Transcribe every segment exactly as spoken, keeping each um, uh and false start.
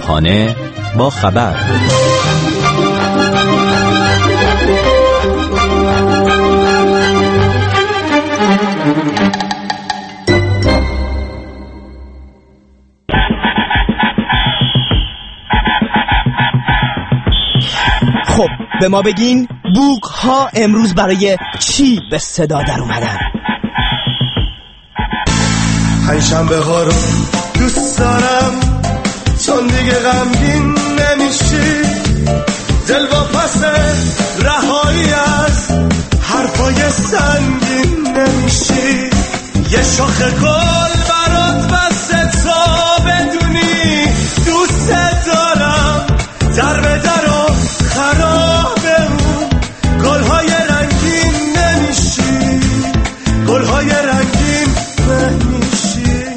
صبحانه با خبر. خب به ما بگین بوق ها امروز برای چی به صدا در اومدن؟ پنجشنبه ها رو دوست دارم چون دیگه غمگین نمیشی، دل با پس رهایی از حرفای سنگین نمیشی، یه شاخ گل برات بسته تا بدونی دوست دارم، در به در و خرابمون گلهای رنگین نمیشی، گلهای رنگین نمیشی.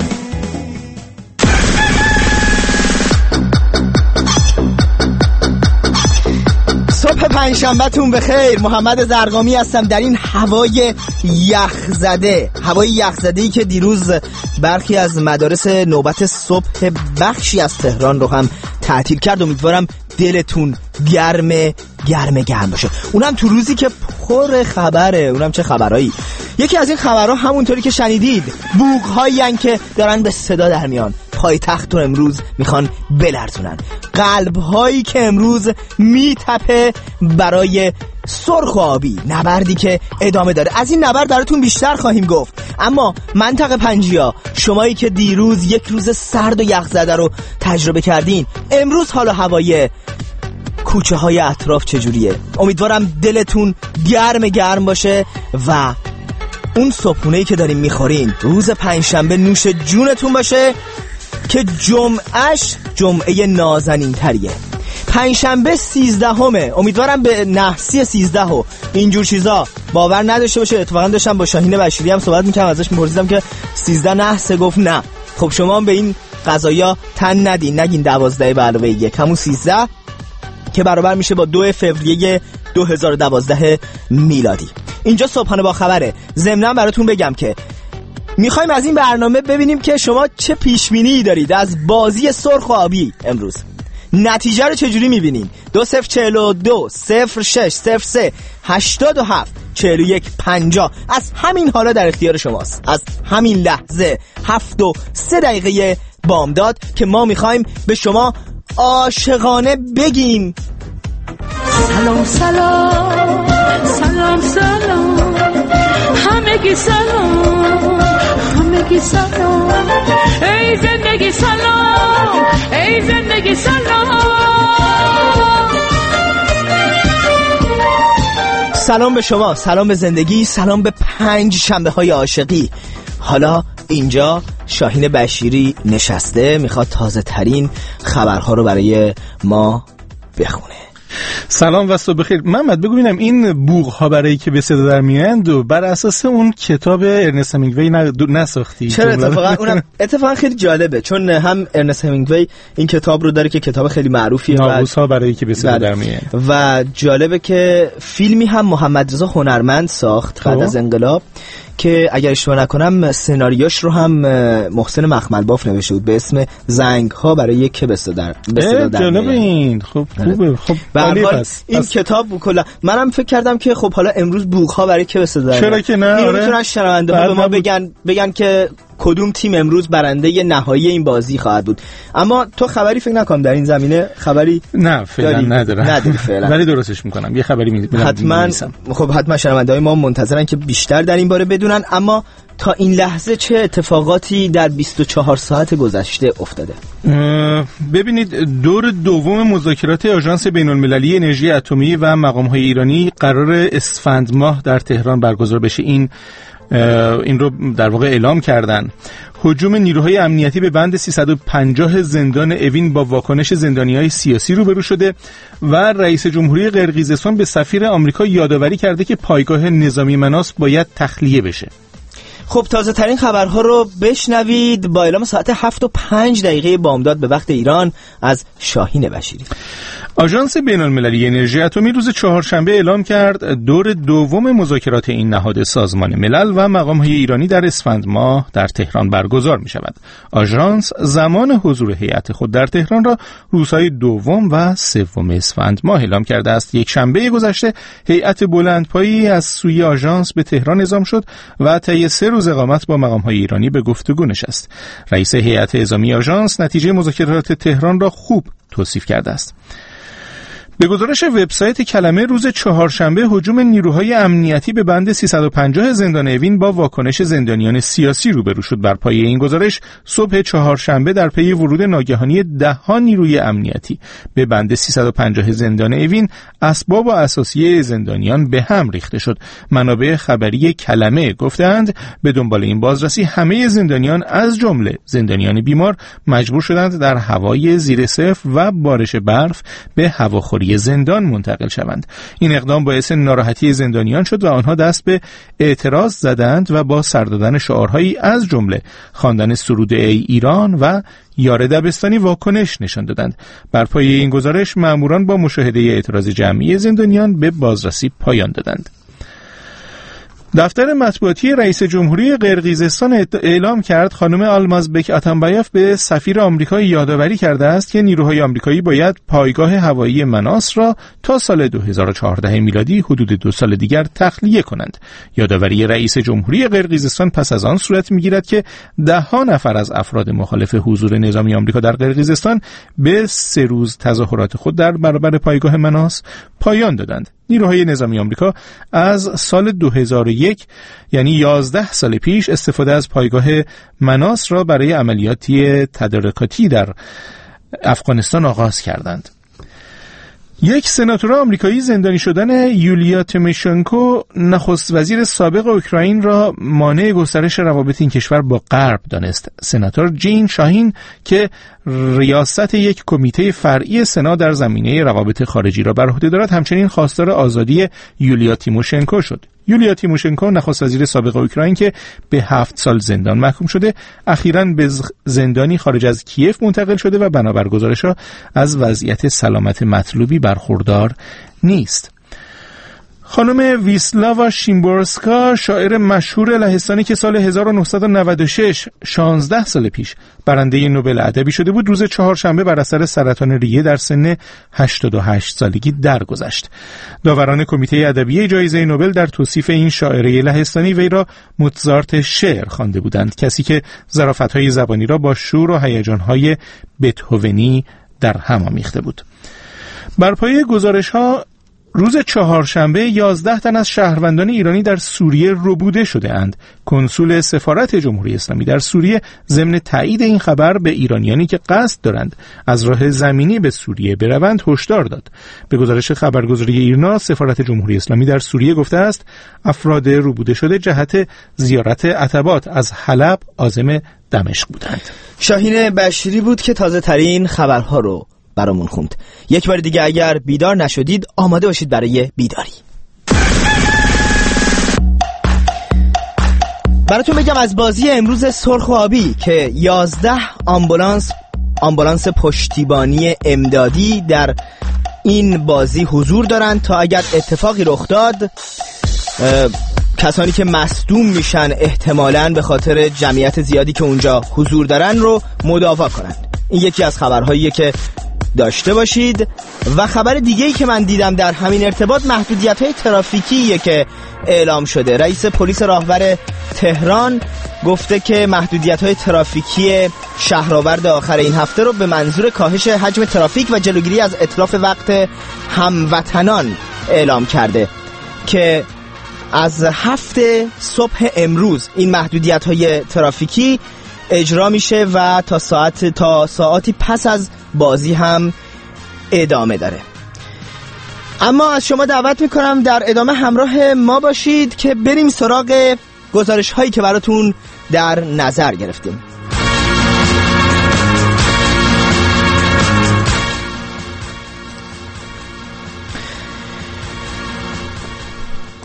صبح پنجشنبه تون بخیر. محمد زرقامی هستم در این هوای یخزده، هوای یخزده‌ای که دیروز برخی از مدارس نوبت صبح بخشی از تهران رو هم تعطیل کرد. امیدوارم دلتون گرمه گرمه گرم باشه، اونم تو روزی که پر خبره. اونم چه خبرایی؟ یکی از این خبرها همونطوری که شنیدید بوق‌هایی هستن که دارن به صدا در میان، پایتخت رو امروز میخوان بلرزونن، قلب‌هایی که امروز میتپه برای سرخ و آبی، نبردی که ادامه داره. از این نبرد براتون بیشتر خواهیم گفت، اما منطقه پنجیا، شمایی که دیروز یک روز سرد و یخزده رو تجربه کردین، امروز حالا هوای کوچه های اطراف چجوریه؟ امیدوارم دلتون گرم گرم باشه و اون صبحونه‌ای که داریم میخورین روز پنجشنبه نوش جونتون باشه که جمعهش جمعه نازنین تریه. پنجشنبه سیزدهمه، امیدوارم به نحسی سیزده و اینجور چیزا باور نداشته باشه. اتفاقا داشتم با شاهین بشیری هم صحبت میکنم، ازش میپرسیدم که سیزده نحسه، گفت نه. خب شما هم به این قضایا تن ندین، نگین دوازده به علاوه یک، همون سیزده که برابر میشه با دو فوریه دو هزار و دوازده میلادی. اینجا صبحانه با خبره. ضمناً براتون بگم که میخوایم از این برنامه ببینیم که شما چه پیشبینی دارید از بازی سرخ و آبی امروز. نتیجه رو چجوری میبینین؟ دو صفر چهل و دو صفر شش صفر سه هشتاد و هفت چهل و یک پنجاه از همین حالا در اختیار شماست. از همین لحظه هفت و سه دقیقه بامداد که ما میخوایم به شما عاشقانه بگیم سلام سلام سلام سلام همگی سلام همگی سلام، ای زندگی سلام ای زندگی سلام. سلام به شما، سلام به زندگی، سلام به پنج شنبه های عاشقی. حالا اینجا شاهین بشیری نشسته میخواد تازه ترین خبرها رو برای ما بخونه. سلام و صبح بخیر. محمد بگو ببینم این بوق‌ها برای که به صدا در میاند و بر اساس اون کتاب ارنست همینگوی نساختی؟ چرا؟ اتفاقا اونم اتفاقا خیلی جالبه، چون هم ارنست همینگوی این کتاب رو داره که کتاب خیلی معروفیه، ناقوس‌ها برای که به صدا در میاند، و جالبه که فیلمی هم محمد رضا هنرمند ساخت بعد از انقلاب که اگر اشتباه نکنم سناریوش رو هم محسن مخملباف نوشته بود به اسم زنگ ها برای که به صدا در جالبه. این خب خوبه. خب عالی. پس این پس. کتاب کلا منم فکر کردم که خب حالا امروز بوق ها برای که به صدا در چرا که نه؟ اینو میتونن شنونده ها به ما بگن بگن که کدوم تیم امروز برنده نهایی این بازی خواهد بود. اما تو خبری فکر نکنم در این زمینه خبری؟ نه فعلا ندارم. نداری فعلا. ولی درستش میکنم. یه خبری میدم حتما. خب حتما شنونده‌های ما منتظرن که بیشتر در این باره بدونن. اما تا این لحظه چه اتفاقاتی در بیست و چهار ساعت گذشته افتاده؟ ببینید، دور دوم مذاکرات آژانس بین‌المللی انرژی اتمی و مقام‌های ایرانی قرار اسفند ماه در تهران برگزار بشه. این این رو در واقع اعلام کردن. هجوم نیروهای امنیتی به بند سیصد و پنجاه زندان اوین با واکنش زندانیای سیاسی روبرو شده و رئیس جمهوری قرقیزستان به سفیر آمریکا یادآوری کرده که پایگاه نظامی مناس باید تخلیه بشه. خب تازه ترین خبرها رو بشنوید با اعلام ساعت هفت و پنج دقیقه بامداد به وقت ایران از شاهین بشیری. آژانس بین‌المللی انرژی اتمی روز چهارشنبه اعلام کرد دور دوم مذاکرات این نهاد سازمان ملل و مقام‌های ایرانی در اسفند ماه در تهران برگزار می‌شود. آژانس زمان حضور هیئت خود در تهران را روزهای دوم و سوم اسفند ماه اعلام کرده است. یک شنبه گذشته هیئت بلندپایی از سوی آژانس به تهران اعزام شد و طی سه روز اقامت با مقام‌های ایرانی به گفتگو نشست. رئیس هیئت اعزامی آژانس نتیجه مذاکرات تهران را خوب توصیف کرده است. به گزارش وبسایت کلمه روز چهارشنبه هجوم نیروهای امنیتی به بند سیصد و پنجاه زندان اوین با واکنش زندانیان سیاسی روبرو شد. بر پایه این گزارش صبح چهارشنبه در پی ورود ناگهانی ده ها نیروی امنیتی به بند سیصد و پنجاه زندان اوین اسباب و اساسیه زندانیان به هم ریخته شد. منابع خبری کلمه گفتند به دنبال این بازرسی همه زندانیان از جمله زندانیان بیمار مجبور شدند در هوای زیر صفر و بارش برف به هواخوری زندان منتقل شوند. این اقدام باعث ناراحتی زندانیان شد و آنها دست به اعتراض زدند و با سر دادن شعارهایی از جمله خواندن سرود ای ایران و یار دبستانی واکنش نشان دادند. بر پایه این گزارش ماموران با مشاهده اعتراض جمعی زندانیان به بازرسی پایان دادند. دفتر مطبوعاتی رئیس جمهوری قرقیزستان اعلام کرد خانم آلمازبک اتنبایف به سفیر آمریکا یادآوری کرده است که نیروهای آمریکایی باید پایگاه هوایی مناس را تا سال دو هزار و چهارده میلادی حدود دو سال دیگر تخلیه کنند. یادآوری رئیس جمهوری قرقیزستان پس از آن صورت می‌گیرد که ده ها نفر از افراد مخالف حضور نظامی آمریکا در قرقیزستان به سه روز تظاهرات خود در برابر پایگاه مناس پایان دادند. نیروهای نظامی آمریکا از سال دو هزار و یک یعنی یازده سال پیش استفاده از پایگاه مناس را برای عملیاتی تدارکاتی در افغانستان آغاز کردند. یک سناتور آمریکایی زندانی شدن یولیا تیموشنکو نخست وزیر سابق اوکراین را مانع گسترش روابط این کشور با غرب دانست. سناتور جین شاهین که ریاست یک کمیته فرعی سنا در زمینه روابط خارجی را بر عهده دارد همچنین خواستار آزادی یولیا تیموشنکو شد. یولیا تیموشنکو نخست وزیر سابق اوکراین که به هفت سال زندان محکوم شده اخیراً به زندانی خارج از کیف منتقل شده و بنابر گزارش‌ها از وضعیت سلامت مطلوبی برخوردار نیست. خانم ویسلاوا شیمبورسکا شاعر مشهور لهستانی که سال هزار و نهصد و نود و شش شانزده سال پیش برنده نوبل ادبی شده بود روز چهارشنبه بر اثر سرطان ریه در سن هشتاد و هشت سالگی درگذشت. داوران کمیته ادبی جایزه نوبل در توصیف این شاعره لهستانی وی را موزارت شعر خوانده بودند، کسی که ظرافت‌های زبانی را با شور و هیجان‌های بتهوونی در هم آمیخته بود. بر پایه گزارش‌ها روز چهارشنبه یازده تن از شهروندان ایرانی در سوریه ربوده شده اند. کنسول سفارت جمهوری اسلامی در سوریه ضمن تایید این خبر به ایرانیانی که قصد دارند از راه زمینی به سوریه بروند هشدار داد. به گزارش خبرگزاری ایرنا سفارت جمهوری اسلامی در سوریه گفته است افراد ربوده شده جهت زیارت عتبات از حلب عازم دمشق بودند. شاهین بشیری بود که تازه ترین خبرها رو برامون خوند. یک بار دیگه اگر بیدار نشدید آماده باشید برای بیداری. براتون بگم از بازی امروز سرخ و آبی که یازده آمبولانس آمبولانس پشتیبانی امدادی در این بازی حضور دارن تا اگر اتفاقی رخ داد کسانی که مصدوم میشن احتمالاً به خاطر جمعیت زیادی که اونجا حضور دارن رو مداوا کنن. این یکی از خبرهاییه که داشته باشید. و خبر دیگه‌ای که من دیدم در همین ارتباط محدودیت‌های ترافیکیه که اعلام شده. رئیس پلیس راهور تهران گفته که محدودیت‌های ترافیکی شهرآورد آخر این هفته رو به منظور کاهش حجم ترافیک و جلوگیری از اتلاف وقت هموطنان اعلام کرده که از هفته صبح امروز این محدودیت‌های ترافیکی اجرا میشه و تا ساعت تا ساعتی پس از بازی هم ادامه داره. اما از شما دعوت میکنم در ادامه همراه ما باشید که بریم سراغ گزارش هایی که براتون در نظر گرفتیم.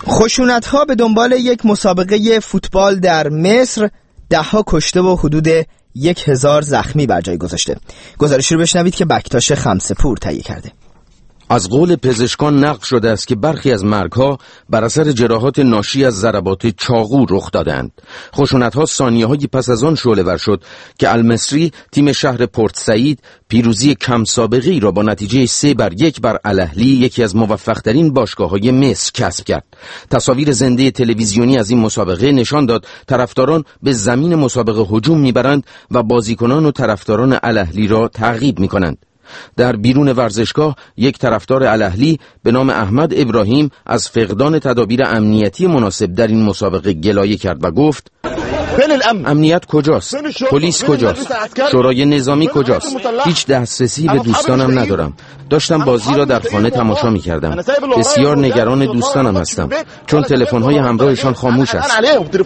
خشونت ها به دنبال یک مسابقه فوتبال در مصر ده ها کشته و حدود یک هزار زخمی بر جای گذاشته. گزارشی رو بشنوید که بکتاش خمسه‌پور تهیه کرده. از قول پزشکان نقل شده است که برخی از مرگ‌ها بر اثر جراحات ناشی از ضربات چاقو رخ دادند. خشونت‌ها ثانیه‌هایی پس از آن شعله‌ور شد که المصری تیم شهر پورت سعید پیروزی کم سابقه‌ای را با نتیجه سه بر یک بر الاهلی، یکی از موفق‌ترین باشگاه‌های مصر، کسب کرد. تصاویر زنده تلویزیونی از این مسابقه نشان داد طرفداران به زمین مسابقه هجوم می‌برند و بازیکنان و طرفداران الاهلی را تعقیب می‌کنند. در بیرون ورزشگاه یک طرفدار الاهلی به نام احمد ابراهیم از فقدان تدابیر امنیتی مناسب در این مسابقه گلایه کرد و گفت: امنیت کجاست؟ پلیس کجاست؟ شورای نظامی کجاست؟ هیچ دسترسی به دوستانم ندارم. داشتم بازی را در خانه تماشا می کردم. بسیار نگران دوستانم هستم چون تلفن‌های همراهشان خاموش است.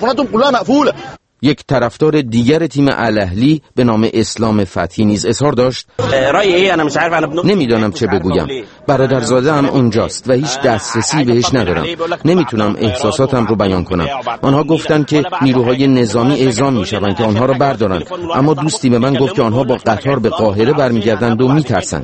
یک طرفدار دیگر تیم الاهلی به نام اسلام فتحی نیز اظهار داشت: نمیدانم چه بگویم. برادرزاده هم اونجاست و هیچ دسترسی بهش ندارم. نمیتونم احساساتم رو بیان کنم. آنها گفتن که نیروهای نظامی اعزام میشوند که آنها را بردارند، اما دوستی به من گفت که آنها با قطار به قاهره برمیگردند و میترسند.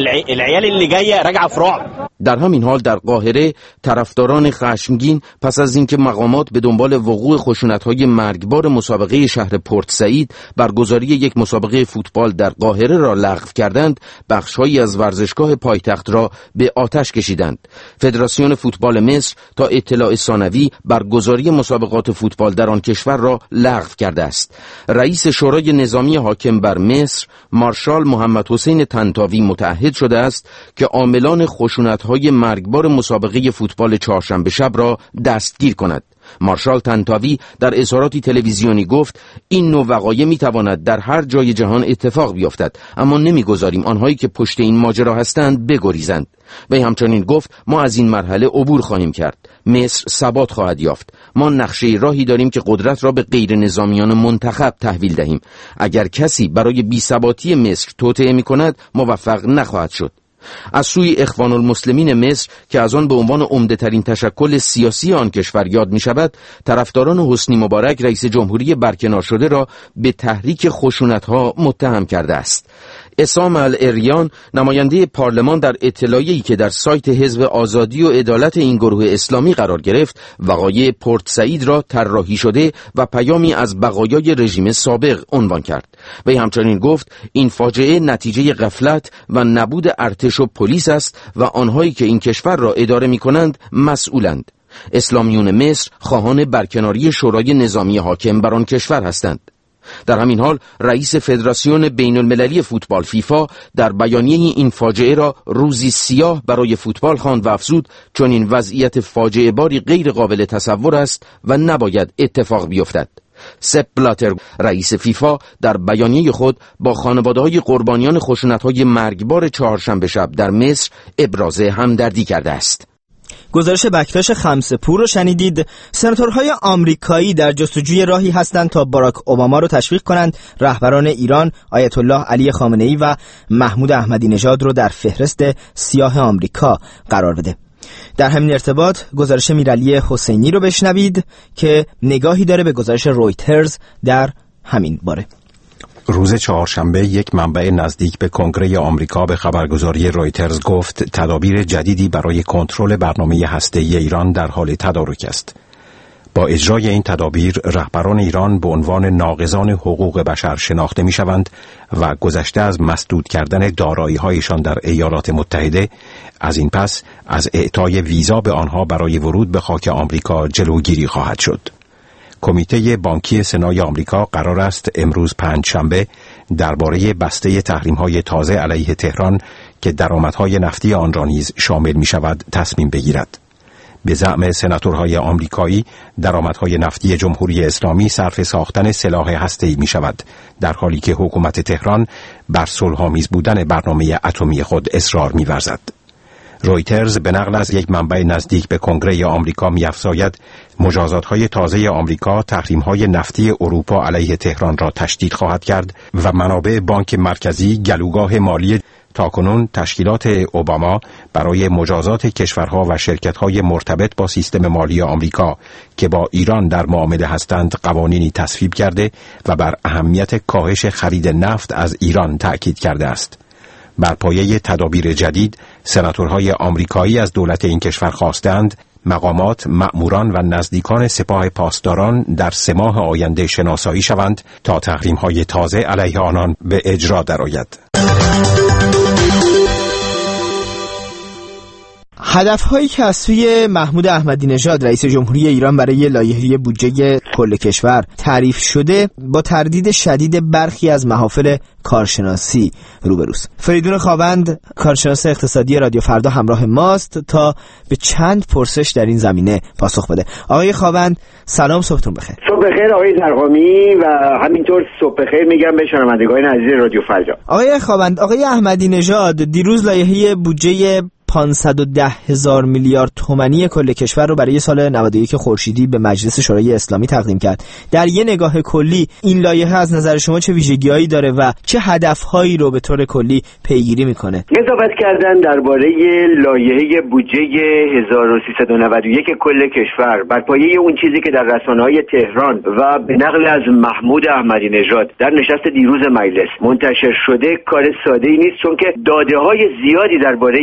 در همین حال در قاهره طرفداران خشمگین پس از اینکه مقامات به دنبال وقوع خشونت‌های مرگبار مسابقه شهر پورت سعید برگزاری یک مسابقه فوتبال در قاهره را لغو کردند، بخش‌هایی از ورزشگاه پایتخت را به آتش کشیدند. فدراسیون فوتبال مصر تا اطلاع ثانوی برگزاری مسابقات فوتبال در آن کشور را لغو کرده است. رئیس شورای نظامی حاکم بر مصر مارشال محمد حسین طنطاوی متعهد شده است که عاملان خشونت‌های مرگبار مسابقه فوتبال چهارشنبه شب را دستگیر کند. مارشال طنطاوی در اظهاراتی تلویزیونی گفت: این نوع وقایع میتواند در هر جای جهان اتفاق بیفتد، اما نمیگذاریم آنهایی که پشت این ماجرا هستند بگریزند. وی همچنین گفت: ما از این مرحله عبور خواهیم کرد. مصر ثبات خواهد یافت. ما نقشه راهی داریم که قدرت را به غیر نظامیان منتخب تحویل دهیم. اگر کسی برای بی‌ثباتی مصر توطئه می‌کند موفق نخواهد شد. از سوی اخوان المسلمین مصر که از آن به عنوان عمده ترین تشکل سیاسی آن کشور یاد می شود، طرفداران حسنی مبارک رئیس جمهوری برکنار شده را به تحریک خشونت‌ها متهم کرده است. عصام الاریان نماینده پارلمان در اطلاعیه‌ای که در سایت حزب آزادی و عدالت این گروه اسلامی قرار گرفت، وقایع پورت سعید را طراحی شده و پیامی از بقایای رژیم سابق عنوان کرد. وی همچنین گفت: این فاجعه نتیجه غفلت و نبود ارتش و پلیس است و آنهایی که این کشور را اداره می‌کنند مسئولند. اسلامیون مصر خواهان برکناری شورای نظامی حاکم بر آن کشور هستند. در همین حال رئیس فدراسیون بین المللی فوتبال فیفا در بیانیه این فاجعه را روزی سیاه برای فوتبال خواند و افزود: چون این وضعیت فاجعه باری غیر قابل تصور است و نباید اتفاق بیفتد. سپ بلاتر رئیس فیفا در بیانیه خود با خانواده‌های قربانیان خشونت‌های مرگبار چهارشنبه شب در مصر ابراز همدردی کرده است. گزارش بکتاش خمسه‌پور رو شنیدید. سناتورهای آمریکایی در جستجوی راهی هستند تا باراک اوباما رو تشویق کنند رهبران ایران آیت الله علی خامنه‌ای و محمود احمدی نژاد رو در فهرست سیاه آمریکا قرار بده. در همین ارتباط گزارش میرعلی حسینی رو بشنوید که نگاهی داره به گزارش رویترز در همین باره. روز چهارشنبه یک منبع نزدیک به کنگره آمریکا به خبرگزاری رویترز گفت تدابیر جدیدی برای کنترل برنامه هسته‌ای ایران در حال تدارک است. با اجرای این تدابیر رهبران ایران به عنوان ناقضان حقوق بشر شناخته می‌شوند و گذشته از مسدود کردن دارایی‌هایشان در ایالات متحده، از این پس از اعطای ویزا به آنها برای ورود به خاک آمریکا جلوگیری خواهد شد. کمیته بانکی سنای آمریکا قرار است امروز پنجشنبه درباره بسته تحریم‌های تازه علیه تهران که درآمدهای نفتی آن را نیز شامل می‌شود تصمیم بگیرد. به زعم سناتورهای آمریکایی درآمدهای نفتی جمهوری اسلامی صرف ساختن سلاح هسته‌ای می‌شود، در حالی که حکومت تهران بر صلح‌آمیز بودن برنامه اتمی خود اصرار می‌ورزد. رویترز به نقل از یک منبع نزدیک به کنگره آمریکا می‌افزاید مجازات‌های تازه آمریکا تحریم‌های نفتی اروپا علیه تهران را تشدید خواهد کرد و منابع بانک مرکزی گلوگاه مالی تاکنون تشکیلات اوباما برای مجازات کشورها و شرکت‌های مرتبط با سیستم مالی آمریکا که با ایران در معامله هستند قوانینی تصویب کرده و بر اهمیت کاهش خرید نفت از ایران تأکید کرده است. بر پایه تدابیر جدید، سناتورهای آمریکایی از دولت این کشور خواستند مقامات، مأموران و نزدیکان سپاه پاسداران در سه ماه آینده شناسایی شوند تا تحریم‌های تازه علیه آنان به اجرا درآید. هدف‌هایی که از سوی محمود احمدی نژاد رئیس جمهوری ایران برای لایحه بودجه کل کشور تعریف شده با تردید شدید برخی از محافل کارشناسی روبروست. فریدون خاوند، کارشناس اقتصادی رادیو فردا همراه ماست تا به چند پرسش در این زمینه پاسخ بده. آقای خاوند سلام، صبحتون بخیر. صبح بخیر آقای زرقامی و همینطور صبح بخیر میگم به شنوندگان عزیز رادیو فردا. آقای خاوند، آقای احمدی نژاد دیروز لایحه بودجه پانصد و ده هزار میلیارد تومانی کل کشور رو برای سال نود و یک خورشیدی به مجلس شورای اسلامی تقدیم کرد. در یه نگاه کلی این لایحه از نظر شما چه ویژگی‌هایی داره و چه هدف‌هایی رو به طور کلی پیگیری میکنه؟ قضاوت کردن درباره لایحه بودجه هزار و سیصد و نود و یک کل کشور بر پایه اون چیزی که در رسانه‌های تهران و به نقل از محمود احمدی نژاد در نشست دیروز مجلس منتشر شده کار ساده‌ای نیست، چون که داده‌های زیادی درباره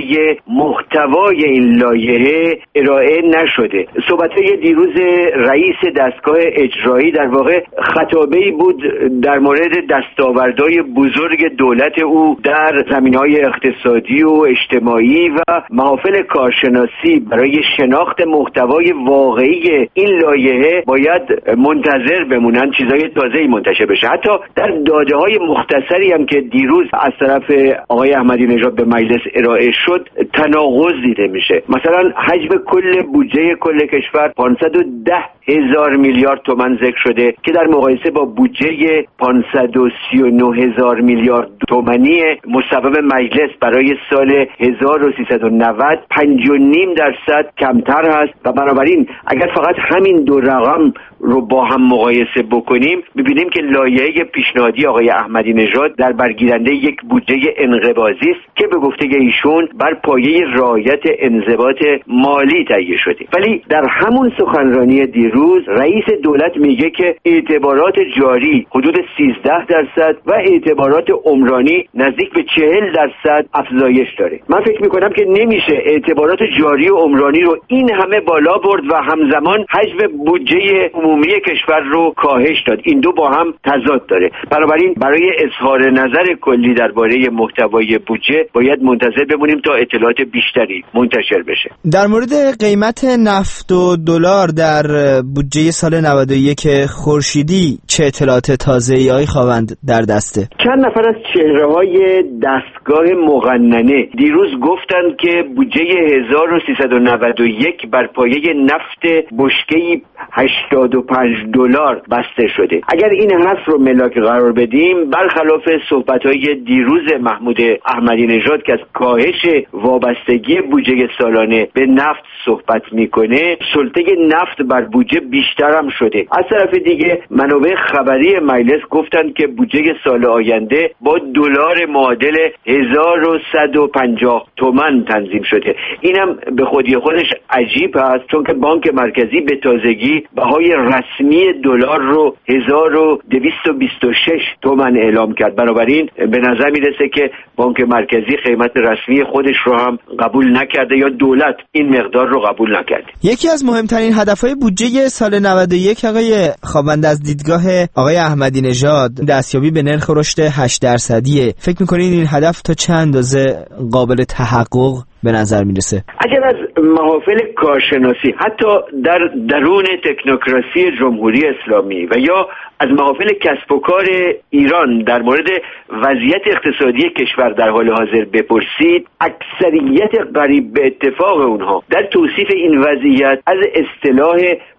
محتوای این لایحه ارائه نشده. صحبت‌های دیروز رئیس دستگاه اجرایی در واقع خطابه‌ای بود در مورد دستاوردهای بزرگ دولت او در زمینه‌های اقتصادی و اجتماعی و محافل کارشناسی. برای شناخت محتوای واقعی این لایحه باید منتظر بمونن چیزای تازه‌ای منتشر بشه. حتی در داده‌های مختصری هم که دیروز از طرف آقای احمدی نژاد به مجلس ارائه شد تناقض دیده میشه. مثلا حجم کل بودجه کل کشور پانصد و ده هزار میلیارد تومان ذکر شده که در مقایسه با بودجه پانصد و سی و نه هزار میلیارد تومانی مصوب مجلس برای سال هزار و سیصد و نود پنج و نیم درصد کمتر هست و بنابراین اگر فقط همین دو رقم رو با هم مقایسه بکنیم ببینیم که لایحه پیشنهادی آقای احمدی نژاد در برگیرنده یک بودجه انقباضی است که به گفته ایشون بر پایه رعایت انضباط مالی تهیه شده. ولی در همون سخنرانی دیروز رئیس دولت میگه که اعتبارات جاری حدود سیزده درصد و اعتبارات عمرانی نزدیک به چهل درصد افزایش داره. من فکر میکنم که نمیشه اعتبارات جاری و عمرانی رو این همه بالا برد و همزمان حجم بودجه عمومی کشور رو کاهش داد. این دو با هم تضاد داره. بنابراین برای اظهار نظر کلی درباره محتوای بودجه باید منتظر بمونیم تا اطلاعات بیشتری منتشر بشه. در مورد قیمت نفت و دلار در بودجه سال نود و یک خورشیدی چه اطلاعات تازه‌ای های خواهند در دسته؟ چند نفر از چهره‌های دستگاه مقننه دیروز گفتند که بودجه هزار و سیصد و نود و یک بر پایه نفت بشکه‌ای هشتاد و پنج دلار بسته شده. اگر این حرف رو ملاک قرار بدیم برخلاف صحبت‌های دیروز محمود احمدی نژاد که از کاهش وابستگی بودجه سالانه به نفت صحبت میکنه، سلطه نفت بر بودجه بیشتر هم شده. از طرف دیگه منابع خبری مجلس گفتند که بودجه سال آینده با دلار معادل هزار و صد و پنجاه تومان تنظیم شده. اینم به خودی خودش عجیب است، چون که بانک مرکزی به تازگی بهای رسمی دلار رو هزار و دویست و بیست و شش تومان اعلام کرد. بنابراین به نظر میرسه که بانک مرکزی قیمت رسمی خودش رو هم قبول نکرده یا دولت این مقدار رو قبول نکرده. یکی از مهمترین هدفهای بودجه سال نود و یک آقای خواند از دیدگاه آقای احمدی نژاد دستیابی به نرخ رشد هشت درصدیه. فکر می‌کنید این هدف تا چند اندازه قابل تحقق به نظر میرسه؟ اگر از محافل کارشناسی حتی در درون تکنوکراسی جمهوری اسلامی و یا از محافل کسب و کار ایران در مورد وضعیت اقتصادی کشور در حال حاضر بپرسید، اکثریت قریب به اتفاق اونها در توصیف این وضعیت از اصطلاح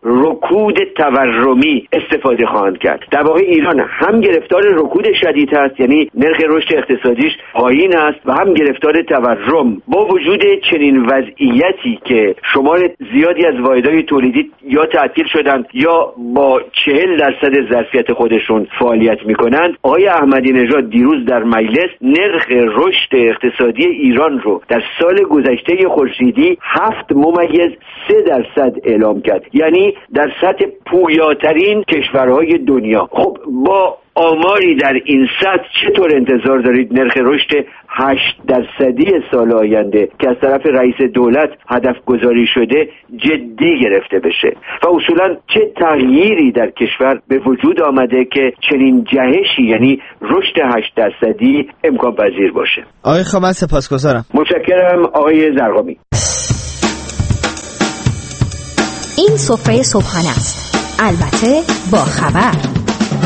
رکود تورمی استفاده خواهند کرد. در واقع ایران هم گرفتار رکود شدید است، یعنی نرخ رشد اقتصادیش پایین است، و هم گرفتار تورم. با وجود چنین وضعیتی که شمار زیادی از واحدهای تولیدی یا تعطیل شدند یا با چهل درصد ظرفیت خودشون فعالیت میکنند، آقای احمدی نژاد دیروز در مجلس نرخ رشد اقتصادی ایران رو در سال گذشته خورشیدی هفت ممیز سه درصد اعلام کرد، یعنی در سطح پویاترین کشورهای دنیا. خب با آماری در این سطح چطور انتظار دارید نرخ رشد هشت درصدی سال آینده که از طرف رئیس دولت هدف گذاری شده جدی گرفته بشه؟ و اصولا چه تغییری در کشور به وجود آمده که چنین جهشی، یعنی رشد هشت درصدی امکان پذیر باشه؟ آقای خامن سپاسگزارم. متشکرم آقای زرقامی. این سفره صبحانه است، البته با خبر.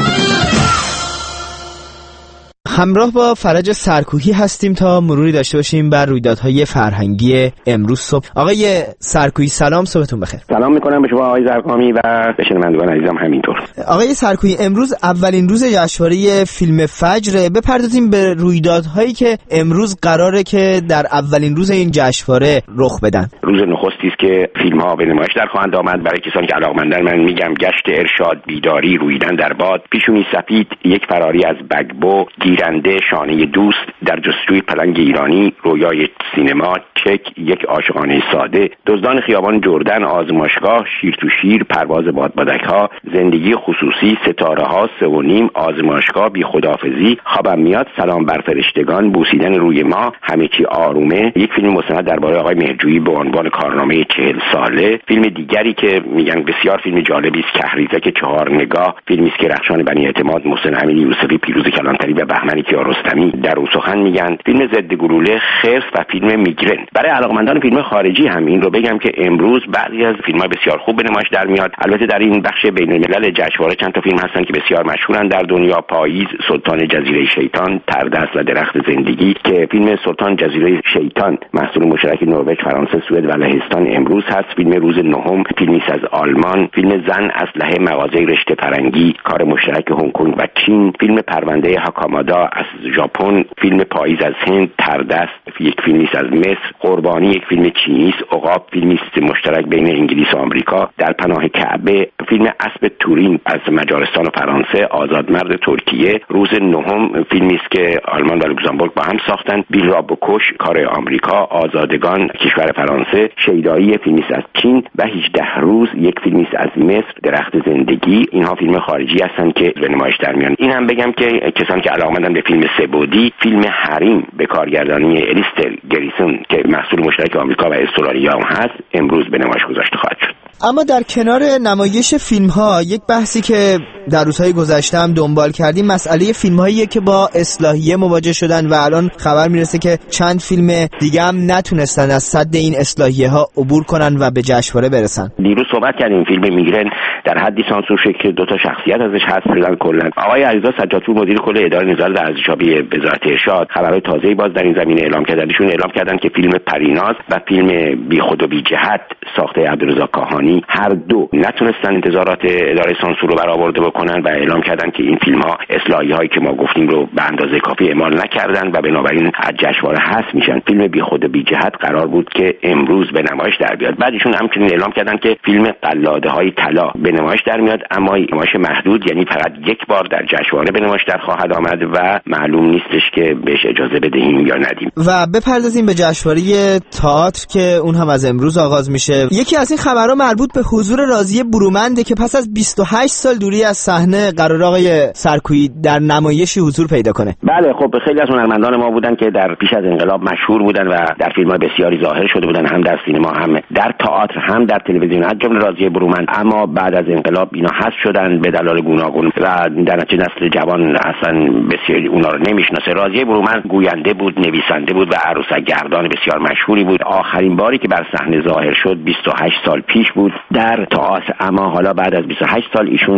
همراه با فرج سرکوهی هستیم تا مروری داشته باشیم بر رویدادهای فرهنگی امروز صبح. آقای سرکوهی سلام، صبحتون بخیر. سلام میکنم به شما آقای زرقامی و به شنوندگان عزیزم همینطور. آقای سرکوهی، امروز اولین روز جشنواره فیلم فجر. بپردازیم به رویدادهایی که امروز قراره که در اولین روز این جشنواره رخ بدن. روز نخستی است که فیلم ها به نمایش در خواهند آمد. برای کسانی که علاقه‌مندن من میگم: گشت ارشاد، بیداری، رویدن در باد، پیشونی سفید، یک فراری از بگبو، گیرنده، شانه دوست، در جستجوی پلنگ ایرانی، رویای سینما، چک، یک عاشقانه ساده، دزدان خیابان جردن، آزمایشگاه، شیر تو شیر، پرواز بادبادک ها، زندگی خصوصی، ستاره ها، سه و نیم، آزمایشگاه، بی خداحافظی، خوابم میاد، سلام بر فرشتگان، بوسیدن روی ما، همه چی آرومه، یک فیلم مستند درباره آقای مهرجویی به عنوان کارنامه چهل ساله. فیلم دیگری که میگن بسیار فیلم جالبی است، کهریزک چهار نگاه، فیلمی است که رخشان بنی اعتماد، محسن امینی یوسفی، پیروز کلانتری و بهمنی کیارستمی در او سخن میگن. فیلم ضد گلوله، خرس و فیلم میگرن. برای علاقمندان فیلم خارجی هم این رو بگم که امروز بعضی از فیلم‌های بسیار خوب به نمایش در میاد. البته در این بخش بین‌الملل جشنواره چند تا فیلم هستن که بسیار مشهورن در دنیا: پاییز، سلطان جزیره شیطان، تردست و درخت زندگی که فیلم سلطان جزیره شیطان محصول مشترک نروژ، فرانسه، سوئد و لهستان امروز هست. فیلم روز نهم، فیلمی از آلمان. فیلم زن، اسلحه، مغازه رشته فرنگی، کار مشترک هنگ کنگ و چین. فیلم پرونده هاکامادا از ژاپن. فیلم پاییز از هند، تردست یک فیلمی از مصر. قربانی یک فیلم چینی است. عقاب فیلمی مشترک بین انگلیس و آمریکا. در پناه کعبه فیلم اسب تورین از مجارستان و فرانسه. آزادمرد ترکیه. روز نهم فیلمی است که آلمان و لوکزامبورگ با هم ساختن. بیل را بکش، کار آمریکا. آزادگان، کشور فرانسه. شیدایی فیلمی از چین و هجده روز یک فیلمی از مصر، درخت زندگی. اینها فیلم خارجی هستند که به نمایش در میان. این هم بگم که کسانی که علاقه‌مندن به فیلم سه‌بعدی، فیلم حریم به کارگردانی الیستر گریسون که محصول مشترک آمریکا و استرالیا هم هست، امروز به نمایش گذاشته خواهد شد. اما در کنار نمایش فیلم ها، یک بحثی که در روزهای گذشته هم دنبال کردیم مسئله فیلم هاییه که با اصلاحیه مواجه شدن و الان خبر میرسه که چند فیلم دیگه هم نتونستن از سد این اصلاحیه ها عبور کنن و به جشنواره برسن. دیروز صحبت کردیم فیلم میگرن در حدی سانسور شد که دو تا شخصیت ازش حذف شدن کلا. آقای علیرضا سجادپور مدیر کل اداره نظارت ارزشیابی وزارت ارشاد خبرهای تازه‌ای باز در این زمینه اعلام کردن. ایشون اعلام کردن که فیلم پریناز و فیلم بی خود و بی جهت ساخته عبدالرزاق کاهانی هر دو نتونستن انتظارات اداره سانسور رو برآورده بکنن و اعلام کردن که این فیلم ها اصلاحی هایی که ما گفتیم رو به اندازه کافی اعمال نکردن و بنابراین از جشنواره حذف میشن. فیلم بی خود و بی جهت قرار بود که امروز به نمایش در بیاد. بعد ایشون همچنین اعلام کردن که فیلم قلاده های طلا به نمایش در میاد، اما نمایش محدود، یعنی فقط یک بار در جشنواره به نمایش در خواهد آمد و معلوم نیستش که بهش اجازه بدهیم یا ندیم. و بپردازیم به جشنواره تئاتر که اون هم از امروز آغاز میشه. یکی از این خبرها مربوط به حضور راضیه برومنده که پس از بیست و هشت سال دوری از صحنه قرار آقای سرکویی در نمایشی حضور پیدا کنه. بله، خب خیلی از هنرمندان ما بودن که در پیش از انقلاب مشهور بودن و در فیلم‌های بسیاری ظاهر شده بودن، هم در سینما هم در تئاتر هم در تلویزیون، از جمله راضیه برومند. اما بعد از انقلاب اینا حذف شدن به دلایل گوناگون و در نتیجه نسل جوان اصلا بسیاری اونا رو نمیشناسه. راضیه برومند گوینده بود، نویسنده بود و عروسک گردان بسیار مشهوری بود. آخرین باری که بر صحنه ظاهر شد بیست و هشت سال پیش بود در تئاتر، اما حالا بعد از بیست و هشت سال ایشون در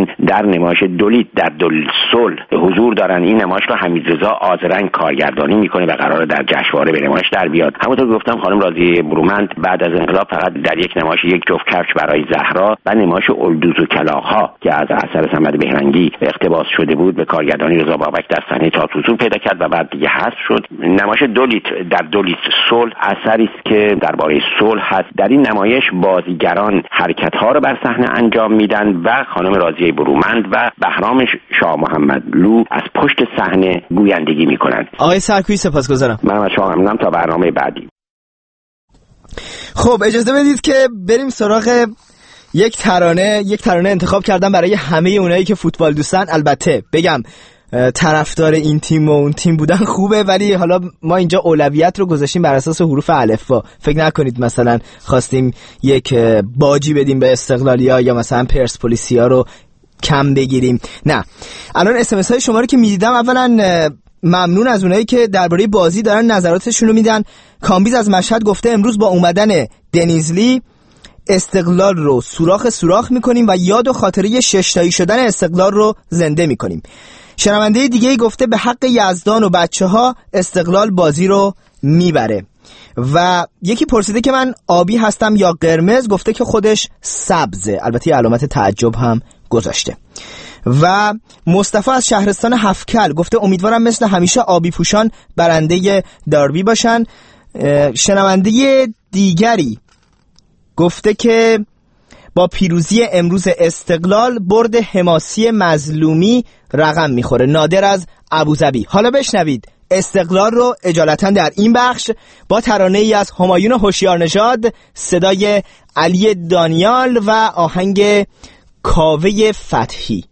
نمایش دولیت در دل صلح حضور دارن. این نمایش رو حمیدرضا آذرنگ کارگردانی میکنه و قراره در جشنواره به نمایش در بیاد. همونطور که گفتم خانم راضیه برومند بعد از انقلاب فقط در یک نمایش یک جفت کفش برای زهرا و نمایش الدوز و کلاغ‌ها که از اثر صمد بهرنگی اقتباس شده بود به کارگردانی رضا بابک در صحنه تئاتر حضور پیدا کرد و بعد دیگه حذف شد. نمایش دولیت در دولیت صلح اثری است که درباره صلح هست. در این نمایش بازیگران حرکت‌ها رو بر صحنه انجام میدن و خانم راضیه برومند و بهرام شاه محمد لو از پشت صحنه گویندگی میکنند. آقای سرکویی سپاسگزارم. من از شما ممنونم. تا برنامه بعدی. خب اجازه بدید که بریم سراغ یک ترانه. یک ترانه انتخاب کردم برای همه اونایی که فوتبال دوستن. البته بگم طرفدار این تیم و اون تیم بودن خوبه، ولی حالا ما اینجا اولویت رو گذاشتیم بر اساس حروف الفبا. فکر نکنید مثلا خواستیم یک باجی بدیم به استقلالیا یا مثلا پرسپولیسیا رو کم بگیریم. نه، الان اس ام اس های شما رو که میدیدم، اولا ممنون از اونایی که درباره بازی دارن نظراتشون رو میدن. کامبیز از مشهد گفته امروز با اومدن دنیزلی استقلال رو سوراخ سوراخ میکنیم و یاد و خاطره ششتایی شدن استقلال رو زنده میکنیم. شنونده دیگه گفته به حق یزدان و بچه ها استقلال بازی رو میبره. و یکی پرسیده که من آبی هستم یا قرمز، گفته که خودش سبزه، البته علامت تعجب هم گذاشته. و مصطفی از شهرستان هفکل گفته امیدوارم مثل همیشه آبی پوشان برنده داربی باشن. شنونده دیگری گفته که با پیروزی امروز استقلال برد حماسی مظلومی رقم میخوره. نادر از ابوظبی. حالا بشنوید استقلال رو اجالتا در این بخش با ترانه ای از همایون هوشیار نژاد، صدای علی دانیال و آهنگ کاوه فتحی.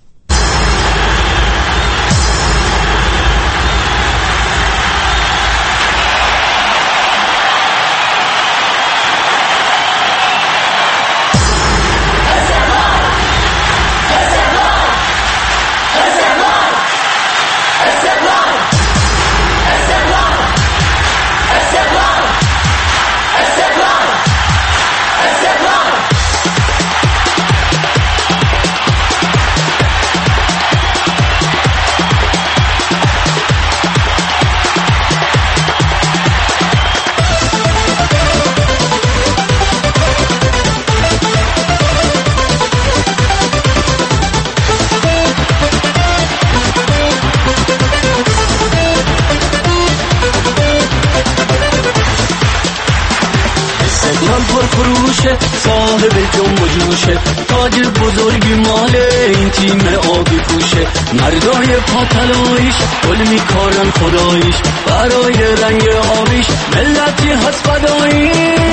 صاحب جنب و جوشه، تاج بزرگی مال این تیم آبی پوشه. مردای پاتلایش گل میکارن خدایش، برای رنگ آبیش ملتی هست فدایش.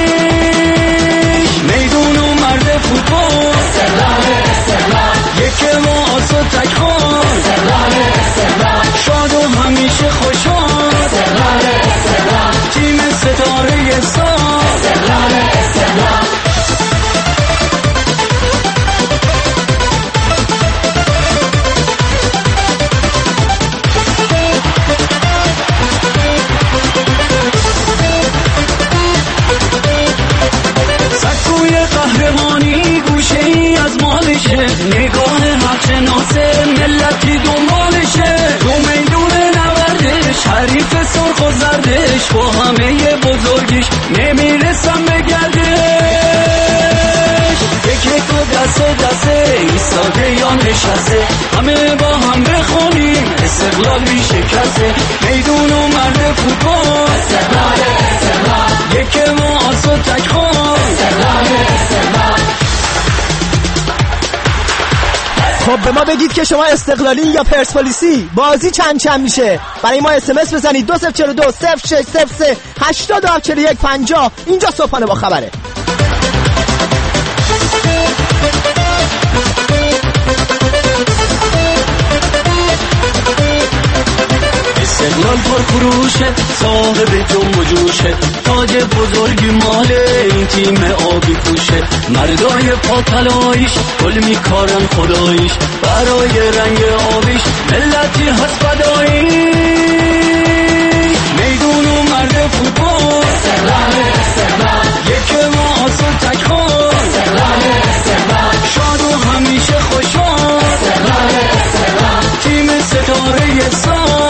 میدون و مرد فوتبال استقلال استقلال، یک ما آس و تکخان استقلال استقلال، شاد و همیشه خوشحال استقلال استقلال، تیم ستاره سال استقلال استقلال. قهرمانی گوشه ای از مالشه، نگاه حق شناسه ملتی دنبالشه. تو میدون نوردش حریف سرخ و زردش، با همه بزرگیش نمیرسم به گردش. یکی تو دسته دسته ایستاده یا نشسته، همه با هم بخونیم استقلال بیشکسته. میدون و مرد فوتبال استقلال استقلال، یکی ما آس و تکخان استقلال استقلال. خب به ما بگید که شما استقلالی یا پرسپولیسی، بازی چند چند میشه؟ برای ما اس ام اس بزنید دو صفر چهار دو صفر شش صفر سه هشتاد و هفت چهل و یک پنجاه. اینجا صبحانه با خبره. استقلال پرفروشه، صاحب جنب و جوشه، تاج بزرگی مال این تیم آبی پوشه. مردای پاتلایش گل میکارن خدایش، برای رنگ آبیش ملتی هست فدایش. میدون و مرد فوتبال استقلال استقلال، یک ما آس و تکخان استقلال استقلال، شاد و همیشه خوشحال استقلال ستاره سال.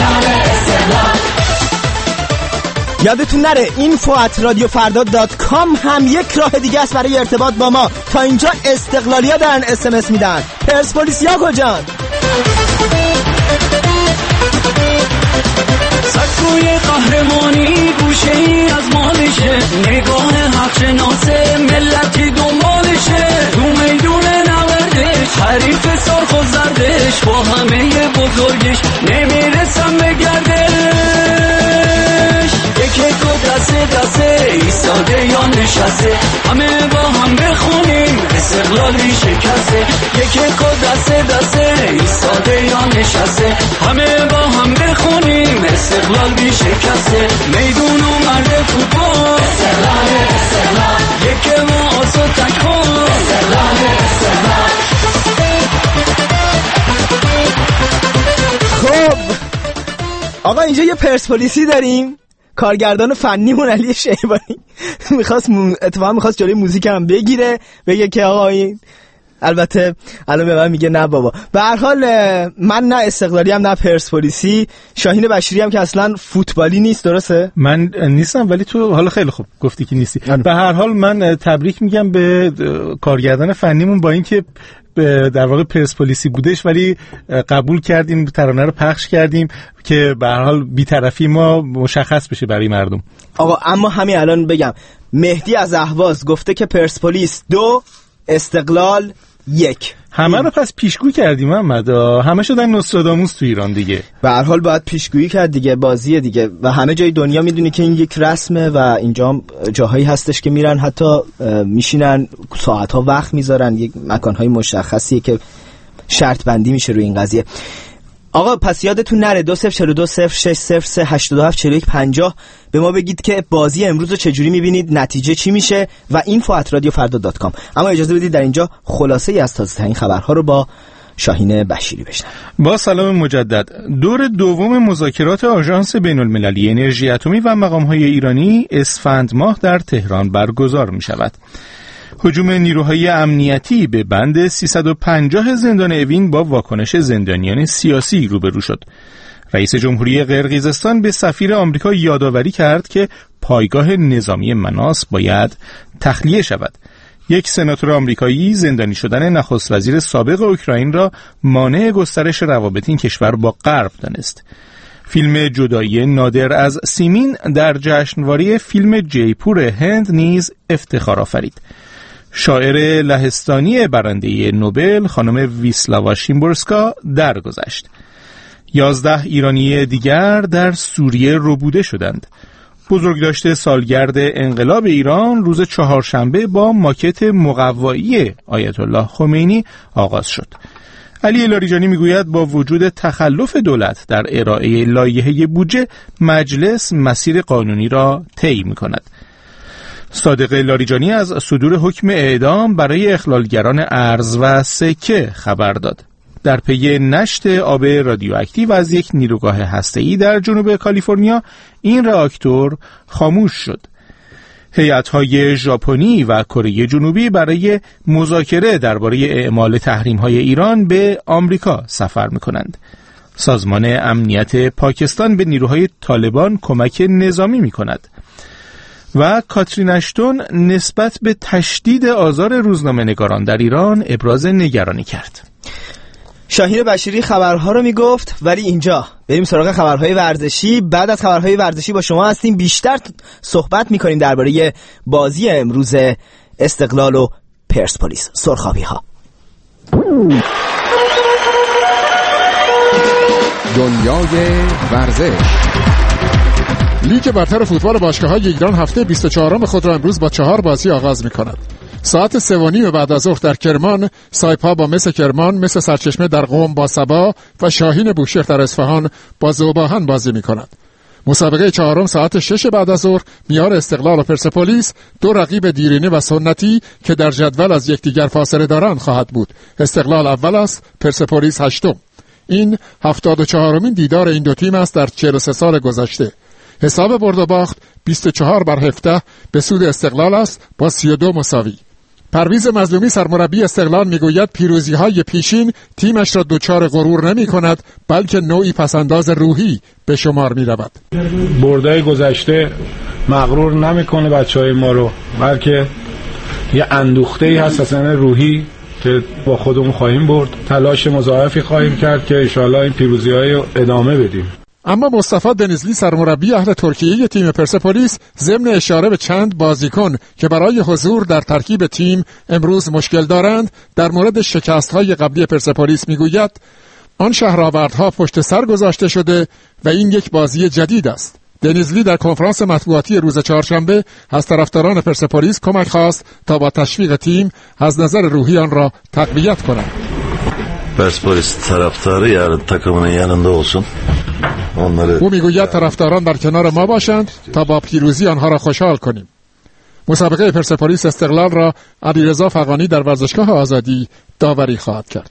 یادتون نره اینفو ات رادیو فردا دات کام هم یک راه دیگه است برای ارتباط با ما. تا اینجا استقلالیا دارن اس ام اس میدن. پرسپولیسیا کجان؟ سکوی قهرمانی گوشه ای از مالشه، نگاه حق شناسه ملتی دنبالشه، تو میدون نوردش حریف سرخ و زردش، با همه بزرگش نمیرسم به گردش. یکی که دسته دسته ایستاده یا نشسته، همه با هم بخونیم استقلالی شکسته. یکی که دسته دسته ایستاده یا نشسته، همه با هم بخونیم استقلال بی شکسته. میدون و مرد فوتبال استقلال استقلال، یکی ما آسو تکبال استقلال استقلال. خب آقا اینجا یه پرسپولیسی داریم، کارگردان فنیمون علی شیبانی میخواست اتفاقا میخواست جلوی موزیک هم بگیره، بگه که آقا این البته الان به من میگه نه بابا. به هر حال من نه استقلالی هم نه پرسپولیسی. شاهین بشیری هم که اصلا فوتبالی نیست، درسته؟ من نیستم ولی تو حالا خیلی خوب گفتی که نیستی. به هر حال من تبریک میگم به کارگردان فنیمون، با اینکه در واقع پرسپولیسی بودش ولی قبول کردیم ترانه رو پخش کردیم که به هر حال بی‌طرفی ما مشخص بشه برای مردم. آقا اما همین الان بگم مهدی از اهواز گفته که پرسپولیس دو استقلال یک. همه رو پس پیشگویی کردیم محمد، همه شدن نوستراداموس تو ایران دیگه. به هر حال باید پیشگویی کرد دیگه، بازیه دیگه و همه جای دنیا میدونی که این یک رسمه و اینجا جاهایی هستش که میرن حتی میشینن ساعتها وقت میذارن، یک مکانهای مشخصیه که شرط بندی میشه روی این قضیه. آقا پس یادتون نره دو صفر چهار دو صفر شش صفر سه هشت دو هفت چهار یک پنجاه به ما بگید که بازی امروز رو چجوری میبینید، نتیجه چی میشه و اینفو ات رادیو فردا دات کام. اما اجازه بدید در اینجا خلاصه ای از تازه ترین خبرها رو با شاهین بشیری بشنویم. با سلام مجدد. دور دوم مذاکرات آژانس بین‌المللی انرژی اتمی و مقام‌های ایرانی اسفند ماه در تهران برگزار می‌شود. هجوم نیروهای امنیتی به بند سیصد و پنجاه زندان اوین با واکنش زندانیان سیاسی روبرو شد. رئیس جمهوری قرقیزستان به سفیر آمریکا یادآوری کرد که پایگاه نظامی مناس باید تخلیه شود. یک سناتور آمریکایی زندانی شدن نخست وزیر سابق اوکراین را مانع گسترش روابط این کشور با غرب دانست. فیلم جدایی نادر از سیمین در جشنواره فیلم جیپور هند نیز افتخار آفرید. شاعر لهستانی برنده نوبل خانم ویسلاوا شیمبورسکا درگذشت. یازده ایرانی دیگر در سوریه ربوده شدند. بزرگداشت سالگرد انقلاب ایران روز چهارشنبه با ماکت مقوایی آیت الله خمینی آغاز شد. علی لاریجانی میگوید با وجود تخلف دولت در ارائه لایحه بودجه، مجلس مسیر قانونی را طی می‌کند. صادق لاریجانی از صدور حکم اعدام برای اخلالگران ارز و سکه خبر داد. در پی نشت آب رادیواکتیو از یک نیروگاه هسته‌ای در جنوب کالیفرنیا این راکتور خاموش شد. هیئت‌های ژاپنی و کره جنوبی برای مذاکره درباره اعمال تحریم‌های ایران به آمریکا سفر می‌کنند. سازمان امنیت پاکستان به نیروهای طالبان کمک نظامی می‌کند. و کاترین اشتون نسبت به تشدید آزار روزنامه‌نگاران در ایران ابراز نگرانی کرد. شاهین بشیری خبرها رو میگفت، ولی اینجا بریم سراغ خبرهای ورزشی. بعد از خبرهای ورزشی با شما هستیم، بیشتر صحبت میکنیم درباره بازی امروز استقلال و پرسپولیس. سرخابی ها. دنیای ورزش. لیگ برتر فوتبال باشگاه‌های ایران هفته بیست و چهارم خود را امروز با چهار بازی آغاز می‌کند. ساعت سه و نیم بعد از ظهر در کرمان، سایپا با مس کرمان، مس سرچشمه در قم با سبا و شاهین بوشهر در اصفهان با ذوباهن بازی می‌کند. مسابقه چهارم ساعت شش بعد از ظهر میان استقلال و پرسپولیس، دو رقیب دیرینه و سنتی که در جدول از یکدیگر فاصله دارند خواهد بود. استقلال اول است، پرسپولیس هشتم. این هفتاد و چهارمین دیدار این دو تیم است در چهل و سه سال گذشته. حساب برد و باخت بیست و چهار بر هفده به سود استقلال است با سی و دو مساوی. پرویز مظلومی سرمربی استقلال میگوید پیروزی‌های پیشین تیمش را دچار غرور نمی‌کند، بلکه نوعی پس‌انداز روحی به شمار می‌رود. بردای گذشته مغرور نمی‌کنه بچه‌های ما رو، بلکه یه اندوخته‌ای هست اصلا روحی که با خودمون خواهیم برد. تلاش مضاعفی خواهیم کرد که ان شاءالله این پیروزی‌های رو ادامه بدیم. اما مصطفی دنیزلی سرمربی اهل ترکیه تیم پرسپولیس ضمن اشاره به چند بازیکن که برای حضور در ترکیب تیم امروز مشکل دارند در مورد شکست‌های قبلی پرسپولیس میگوید آن شهرآوردها پشت سر گذاشته شده و این یک بازی جدید است. دنیزلی در کنفرانس مطبوعاتی روز چهارشنبه از طرفداران پرسپولیس کمک خواست تا با تشویق تیم از نظر روحی آن را تقویت کنند. پرسپولیس طرفداری یار takımının yanında olsun. او میگوید طرفداران در کنار ما باشند تا با پیروزی آنها را خوشحال کنیم. مسابقه پرسپولیس استقلال را علیرضا فغانی در ورزشگاه آزادی داوری خواهد کرد.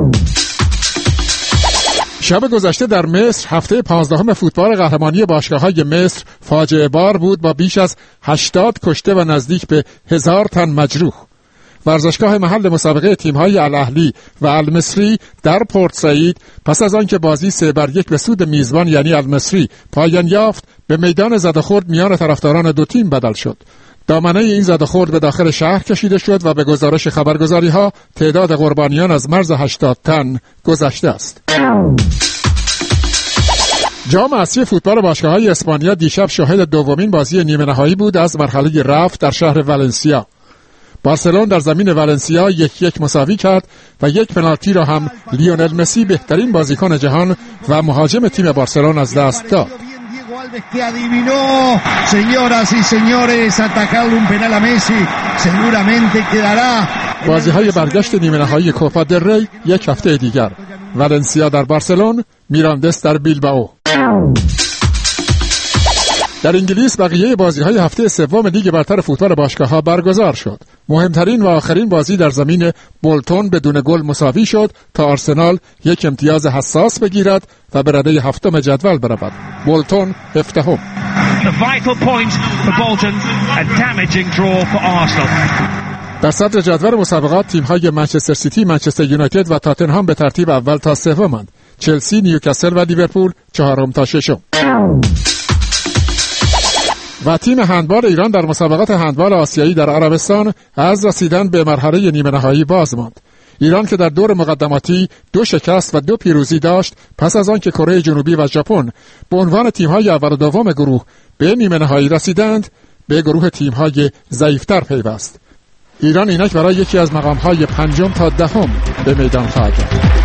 شب گذشته در مصر هفته پانزدهم فوتبال قهرمانی باشگاه‌های مصر فاجعه بار بود با بیش از هشتاد کشته و نزدیک به هزار تن مجروح. ورزشگاه محل مسابقه تیم‌های الاهلی و المصری در پورت سعید پس از آنکه بازی سه بر یک به سود میزبان یعنی المصری پایان یافت به میدان زده‌خورد میان طرفداران دو تیم بدل شد. دامنه این زده‌خورد به داخل شهر کشیده شد و به گزارش خبرگزاری‌ها تعداد قربانیان از مرز هشتاد تن گذشته است. جام اسیای فوتبال باشگاه‌های اسپانیا دیشب شاهد دومین بازی نیمه نهایی بود از مرحله رفت در شهر ولنسیا. بارسلون در زمین ولنسیا یک یک مساوی کرد و یک پنالتی را هم لیونل مسی بهترین بازیکن جهان و مهاجم تیم بارسلون از دست داد. que adivinó, señoras y señores, atacarle un penal a Messi, seguramente quedará. بازی‌های برگشت نیمه نهایی کوپا دل ری یک هفته دیگر. ولنسیا در بارسلون، میراندس در بیلبائو. در انگلیس بقیه بازی‌های هفته سوم لیگ برتر فوتبال باشگاه‌ها برگزار شد. مهمترین و آخرین بازی در زمین بولتون بدون گل مساوی شد تا آرسنال یک امتیاز حساس بگیرد و به رده هفتم جدول برود. بولتون هفدهم. در صدر جدول مسابقات تیم‌های منچستر سیتی، منچستر یونایتد و تاتنهام به ترتیب اول تا سومند. چلسی، نیوکاسل و لیورپول چهارم تا ششم. و تیم هندبال ایران در مسابقات هندبال آسیایی در عربستان از رسیدن به مرحله نیمه نهایی باز ماند. ایران که در دور مقدماتی دو شکست و دو پیروزی داشت پس از آنکه کره جنوبی و ژاپن به عنوان تیم‌های اول و دوم گروه به نیمه نهایی رسیدند، به گروه تیم‌های ضعیف‌تر پیوست. ایران اینک برای یکی از مقام‌های پنجم تا دهم به میدان خواهد رفت.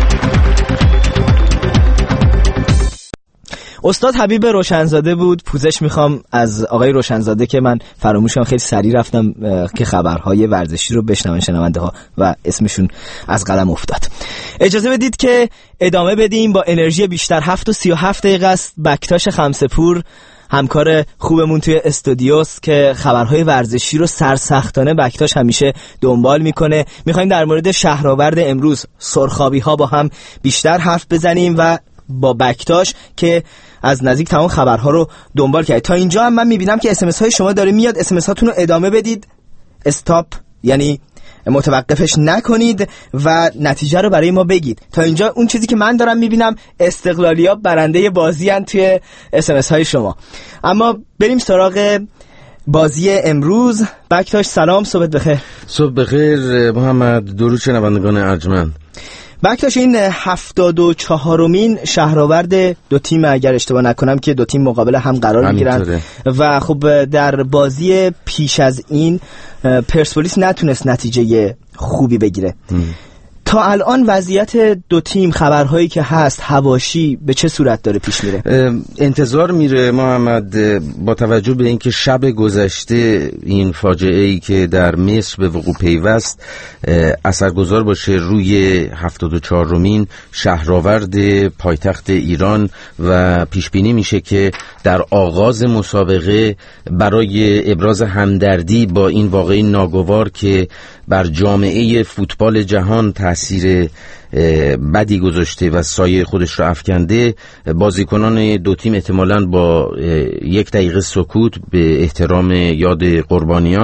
استاد حبیب روشنزاده بود. پوزش میخوام از آقای روشنزاده که من فراموشم، خیلی سریع رفتم که خبرهای ورزشی رو بشنون شنونده ها و اسمشون از قلم افتاد. اجازه بدید که ادامه بدیم با انرژی بیشتر. هفت و سی و هفت دقیقه است. بکتاش خمسه‌پور همکار خوبمون توی استودیوست که خبرهای ورزشی رو سرسختانه بکتاش همیشه دنبال میکنه. میخوایم در مورد شهرآورد امروز سرخابی ها با هم بیشتر حرف بزنیم و با بکتاش که از نزدیک تمام خبرها رو دنبال کرد. تا اینجا هم من میبینم که اس ام اس های شما داره میاد. اس ام اس هاتون رو ادامه بدید، استاپ یعنی متوقفش نکنید و نتیجه رو برای ما بگید. تا اینجا اون چیزی که من دارم میبینم استقلالیا برنده بازی ان توی اس ام اس های شما. اما بریم سراغ بازی امروز. بکتاش سلام، صبح بخیر. صبح بخیر محمد، درود شنوندگان ارجمند. بکتاش این هفتاد و چهارمین شهرآورد دو تیم اگر اشتباه نکنم که دو تیم مقابل هم قرار میگیرن و خب در بازی پیش از این پرسپولیس نتونست نتیجه خوبی بگیره. ام. تا الان وضعیت دو تیم، خبرهایی که هست، حواشی به چه صورت داره پیش میره؟ انتظار میره محمد با توجه به اینکه شب گذشته این فاجعه ای که در مصر به وقوع پیوست اثرگذار باشه روی هفتاد و چهارمین شهرآورد پایتخت ایران و پیش بینی میشه که در آغاز مسابقه برای ابراز همدردی با این واقعه ناگوار که بر جامعه فوتبال جهان تأثیر بدی گذاشته و سایه خودش را افکنده، بازیکنان دو تیم احتمالاً با یک دقیقه سکوت به احترام یاد قربانیان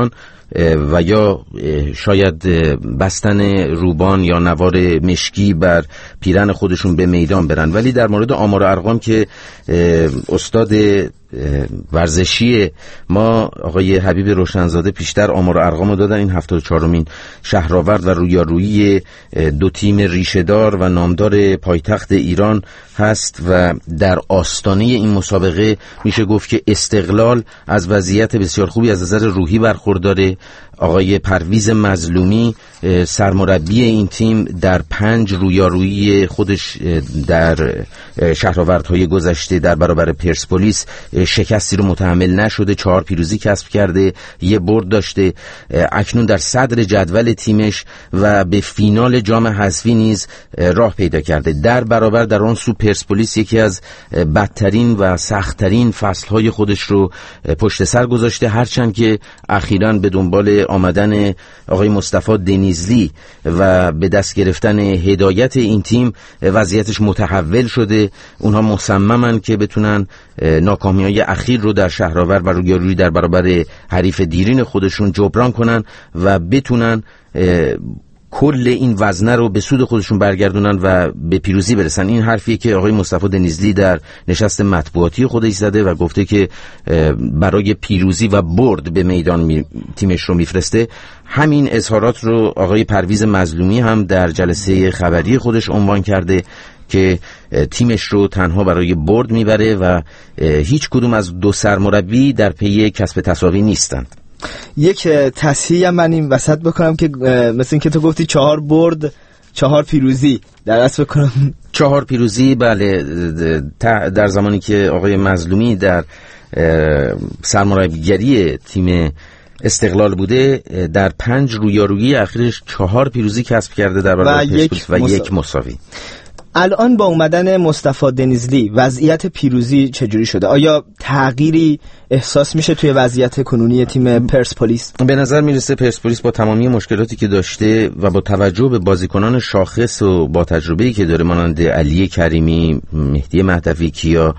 و یا شاید بستن روبان یا نوار مشکی بر پیرن خودشون به میدان برن. ولی در مورد آمار و ارقام که استاد ورزشی ما آقای حبیب روشنزاده پیشتر آمار و ارقام رو دادن، این هفتاد و چهارمین شهرآورد و رویارویی دو تیم ریشه‌دار و نامدار پایتخت ایران هست و در آستانه این مسابقه میشه گفت که استقلال از وضعیت بسیار خوبی از نظر روحی برخورداره. آقای پرویز مظلومی سرمربی این تیم در پنج رویارویی خودش در شهرآوردهای گذشته در برابر پرسپولیس شکستی رو متحمل نشده، چهار پیروزی کسب کرده، یه برد داشته، اکنون در صدر جدول تیمش و به فینال جام حذفی نیز راه پیدا کرده. در برابر در آن سو پرسپولیس یکی از بدترین و سختترین فصلهای خودش رو پشت سر گذاشته، هرچند که اخیراً به دنبال آمدن آقای مصطفی دنیزلی و به دست گرفتن هدایت این تیم وضعیتش متحول شده. اونها مصممن که بتونن ناکامی‌های اخیر رو در شهرآورد و رویارویی در برابر حریف دیرین خودشون جبران کنن و بتونن کل این وزنه رو به سود خودشون برگردونن و به پیروزی برسن. این حرفیه که آقای مصطفی دنیزلی در نشست مطبوعاتی خودش زده و گفته که برای پیروزی و برد به میدان می... تیمش رو میفرسته. همین اظهارات رو آقای پرویز مظلومی هم در جلسه خبری خودش عنوان کرده که تیمش رو تنها برای برد میبره و هیچ کدوم از دو سرمربی در پی کسب تساوی نیستند. یک تصحیح من این وسط بکنم که مثل این که تو گفتی چهار برد چهار پیروزی، در اصل بکنم چهار پیروزی بله، در زمانی که آقای مظلومی در سرمربیگری تیم استقلال بوده در پنج رویارویی اخیرش چهار پیروزی کسب کرده در برابر پرسپولیس و مساوی. یک مساوی. الان با اومدن مصطفی دنیزلی وضعیت پیروزی چجوری شده؟ آیا تغییری احساس میشه توی وضعیت کنونی تیم پرسپولیس؟ به نظر میرسه پرسپولیس با تمامی مشکلاتی که داشته و با توجه به بازیکنان شاخص و با تجربه‌ای که داره مانند علی کریمی، مهدی مهدوی، کیا،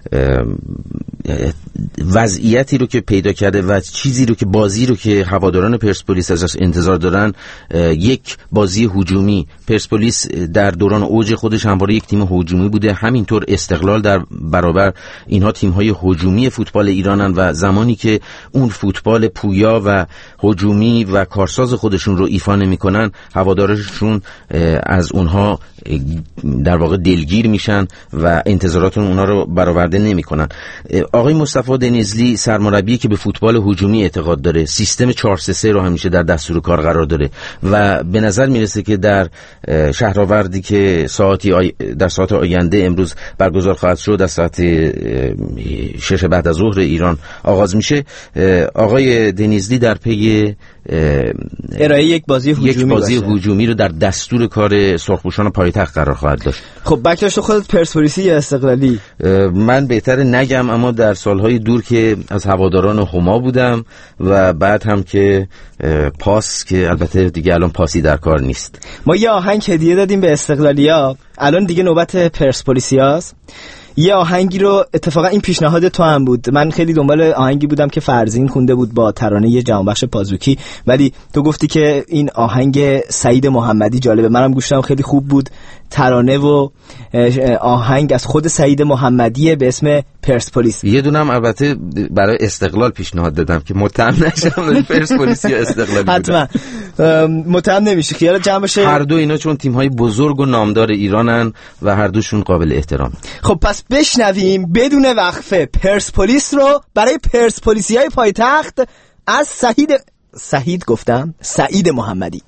وضعیتی رو که پیدا کرده و چیزی رو که بازی رو که هواداران پرسپولیس ازش انتظار دارن، یک بازی هجومی. پرسپولیس در دوران اوج خودش همواره یک تیم هجومی بوده، همینطور استقلال در برابر اینها تیم‌های هجومی فوتبال ایرانن و زمانی که اون فوتبال پویا و هجومی و کارساز خودشون رو ایفا نمی‌کنن، هوادارشون از اونها در واقع دلگیر میشن و انتظارات اونها رو برآورده نمی‌کنن. آقای مصطفی دنیزلی سرمربی که به فوتبال هجومی اعتقاد داره، سیستم چهار سه سه رو همیشه در دستور کار قرار داره و به نظر میرسه که در شهرآوردی که ساعتی آی... در ساعت آینده امروز برگزار خواهد شد، از ساعت شش بعد از ظهر ایران آغاز میشه، آقای دنیزلی در پی ارائه یک بازی هجومی یک بازی هجومی رو در دستور کار سرخپوشان پایتخت قرار خواهد داشت. خب بکش تو خودت پرسپولیسی یا استقلالی؟ من بهتره نگم، اما در سالهای دور که از هواداران هما بودم و بعد هم که پاس، که البته دیگه الان پاسی در کار نیست. ما یه آهنگ هدیه دادیم به استقلالیا، الان دیگه نوبت پرسپولیسیاست. یه آهنگی رو اتفاقا این پیشنهاد تو هم بود، من خیلی دنبال آهنگی بودم که فرزین خونده بود با ترانه جهانبخش پازوکی، ولی تو گفتی که این آهنگ سعید محمدی جالبه، منم گوش دادم خیلی خوب بود. ترانه و آهنگ از خود سعید محمدیه به اسم پرسپولیس. یه دونم البته برای استقلال پیشنهاد دادم که متهم نشم پرسپولیس یا استقلالی. حتما متهم نمیشه، خیال جمع بشه. هر دو اینا چون تیم‌های بزرگ و نامدار ایرانن و هر دوشون قابل احترام. خب پس بشنویم بدون وقفه پرسپولیس رو برای پرسپولیسیای پایتخت از سعید سعید گفتم سعید محمدی.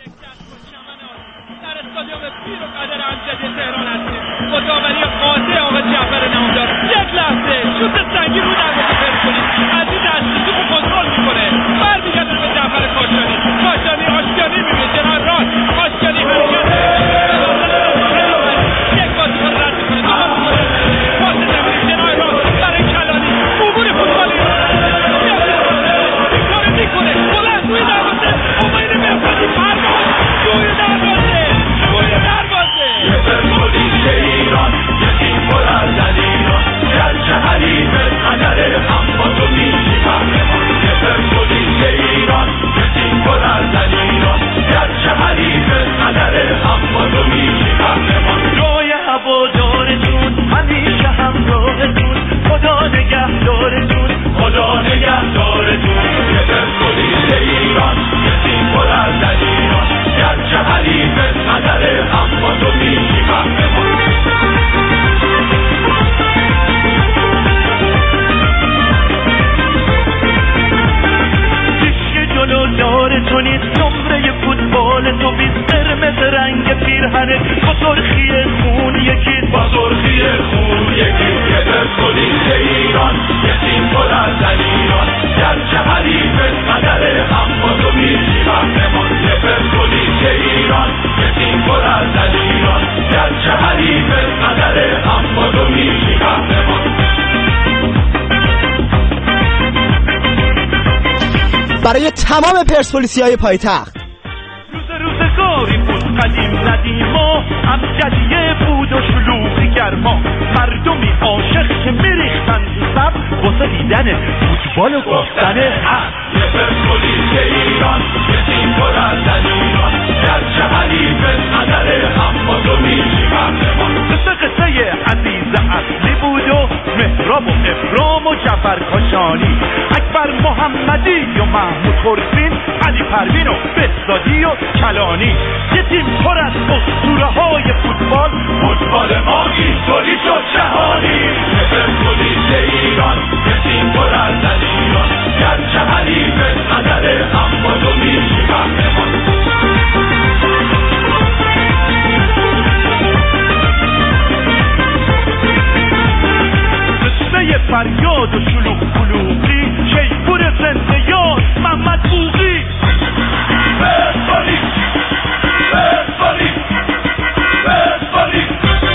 مداوری قاطع آقا جعفر نامدار، یک لحظه شوت سنگین رو دروازه پرسپولیس، از این دستی توپ کنترل میکنه، برمیگرده به جعفر کاشانی. کاشانی آشکانی میبینه، جناب راست آشکانی حرکت یک بازیکن رد میکنه، دو بازیکن پاس زمینی جناب راست برای کلانی، عبور فوتبالی میکنه میکنه بلند روی دروازه، امید مرکزی پرواز روی دروازه روی دروازه پرسپولیس ایران، یک برای تمام پرسپولیسی‌های پایتخت. روز روزگاری بود قدیم ندیم و امجدیه بود و شلوغی گرما، مردمی عاشق که میریختن تو سب واسه دیدن فوتبال و گفتن حق. یه پرسپولیس ایران یه تیم پر از ایران، گرچه حریف نداره اما تو میشی قهرمان. قصه قصه عزیز اصلی بود و مهراب و ابرام و جعفر کاشانی، اکبر محمدی و محمود خورسین، علی پروین و بهزادی و کلانی. یه تیم پر از اسطوره های فوتبال، فوتبال ما اینطوری شد جهانی. یه پرسپولیس ایران یه تیم پر از ایران، گرچه حریف نداره اما تو میشی قهرمان. قصه فریاد و شلوغ کلوغی، شیپور زنده یاد محمد بوغی. پرسپولیس پرسپولیس پرسپولیس،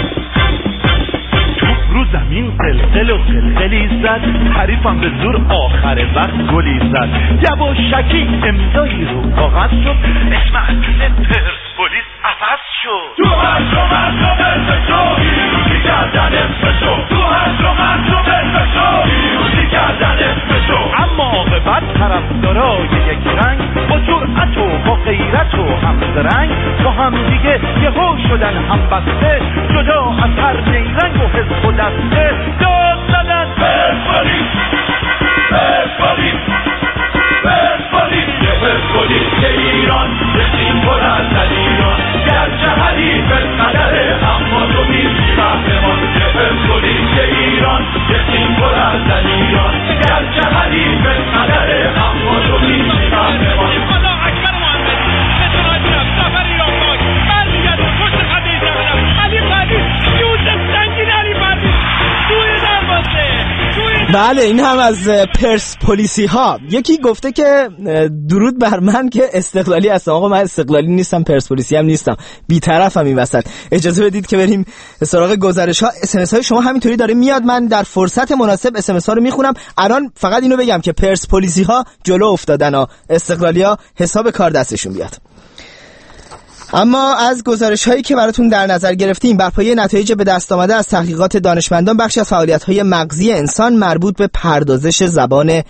توپ رو زمین قلقل و قلقلی زد، حریفم به زور آخر وقت گلی زد. یواشکی امضایی رو کاغذ شد، اسم عزیز پرسپولیس عوض شد. تو هشت و مردم ارفشو پیروزی کردن ارفشو، تو هشت و مردم ارفشو پیروزی کردن ارفشو. اما عاقبت طرفدارای یک رنگ با جرأت و با غیرت و همزرنگ با هم دیگه یهو شدن همبسته، جدا از هر نیرنگ و حزب و دسته. داد زدن پرسپولیس پرسپولیس پرسپولیس، یه پرسپولیس ایران یه تیم پر از ایران، گرچه حریف نداره اما تو میشی قهرمان. یه پرسپولیس ایران یه تیم پر از ایران، گرچه حریف نداره اما تو میشی قهرمان. خدا اکبر محمدی ستونای جنب سفر ایران باش برمیگرد و پشت خطه جمعه علی پردیس، یوسف سنگین علی پردیس توی دروازه. بله این هم از پرسپولیسی ها. یکی گفته که درود بر من که استقلالی هستم. آقا من استقلالی نیستم، پرسپولیسی هم نیستم، بی‌طرفم این وسط. اجازه بدید که بریم سراغ گزارش ها. اس ام اس های شما همینطوری داره میاد، من در فرصت مناسب اس ام اس ها رو میخونم. الان فقط اینو بگم که پرسپولیسی ها جلو افتادن ها، استقلالی ها حساب کار دستشون بیاد. اما از گزارش هایی که براتون در نظر گرفتیم، بر پایه نتایج به دست آمده از تحقیقات دانشمندان، بخشی از فعالیت های مغزی انسان مربوط به پردازش زبان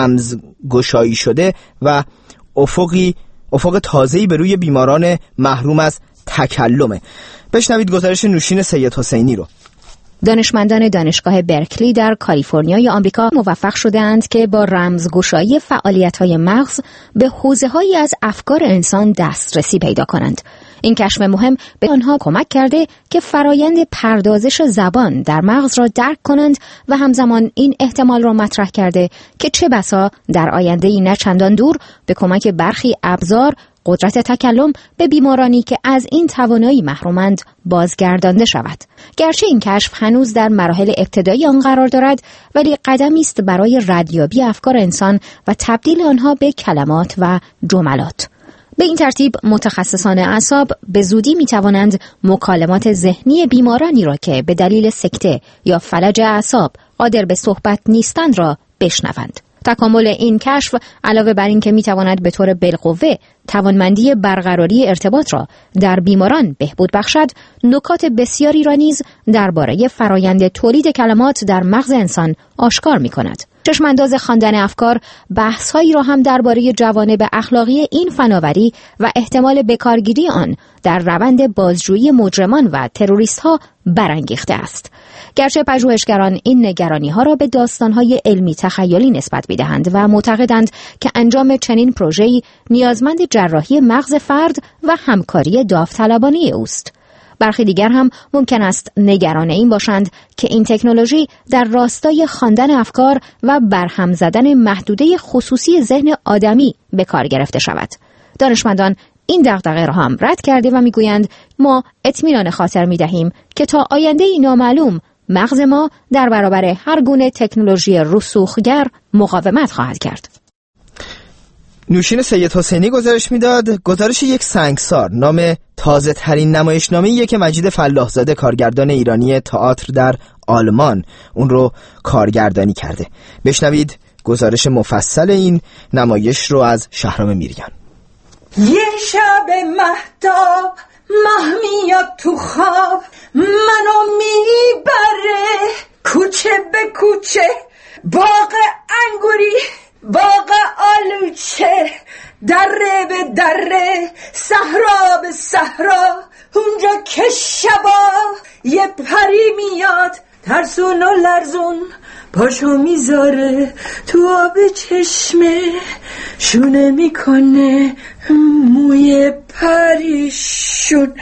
رمزگشایی شده و افقی افق تازه‌ای به روی بیماران محروم از تکلمه. بشنوید گزارش نوشین سید حسینی رو. دانشمندان دانشگاه برکلی در کالیفرنیای آمریکا موفق شدند که با رمزگشایی فعالیت‌های مغز به حوزه‌هایی از افکار انسان دسترسی پیدا کنند. این کشف مهم به آنها کمک کرده که فرایند پردازش زبان در مغز را درک کنند و همزمان این احتمال را مطرح کرده که چه بسا در آینده‌ای نه چندان دور به کمک برخی ابزار قدرت تکلم به بیمارانی که از این توانایی محرومند بازگردانده شود. گرچه این کشف هنوز در مراحل ابتدایی آن قرار دارد، ولی قدمی است برای ردیابی افکار انسان و تبدیل آنها به کلمات و جملات. به این ترتیب متخصصان اعصاب به زودی می توانند مکالمات ذهنی بیمارانی را که به دلیل سکته یا فلج اعصاب قادر به صحبت نیستند را بشنوند. تکامل این کشف علاوه بر این که می تواند به طور بالقوه توانمندی برقراری ارتباط را در بیماران بهبود بخشد، نکات بسیاری را نیز درباره فرایند تولید کلمات در مغز انسان آشکار می کند. چشمانداز خواندن افکار بحث‌هایی را هم درباره جوانب اخلاقی این فناوری و احتمال بکارگیری آن در روند بازجویی مجرمان و تروریست‌ها برانگیخته است. گرچه پژوهشگران این نگرانی‌ها را به داستان‌های علمی تخیلی نسبت می‌دهند و معتقدند که انجام چنین پروژه‌ای نیازمند جراحی مغز فرد و همکاری داوطلبانه اوست. برخی دیگر هم ممکن است نگران این باشند که این تکنولوژی در راستای خواندن افکار و برهم زدن محدوده خصوصی ذهن آدمی به کار گرفته شود. دانشمندان این دغدغه را هم رد کرده و میگویند ما اطمینان خاطر می‌دهیم که تا آینده نامعلوم مغز ما در برابر هر گونه تکنولوژی رسوخگر مقاومت خواهد کرد. نوشین سید حسینی گزارش میداد. گزارش یک سنگسار نام تازه ترین نمایشنامه‌ایه که مجید فلاحزاده کارگردان ایرانی تئاتر در آلمان اون رو کارگردانی کرده. بشنوید گزارش مفصل این نمایش رو از شهرام میریان. یه شب مهتاب ماه میاد تو خواب، منو میبره کوچه به کوچه، باغ انگوری باغ آلوچه، دره به دره صحرا به صحرا، اونجا که شبا یه پری میاد ترسون و لرزون، پاشو میذاره تو آب چشمه، شونه میکنه موی پریشون.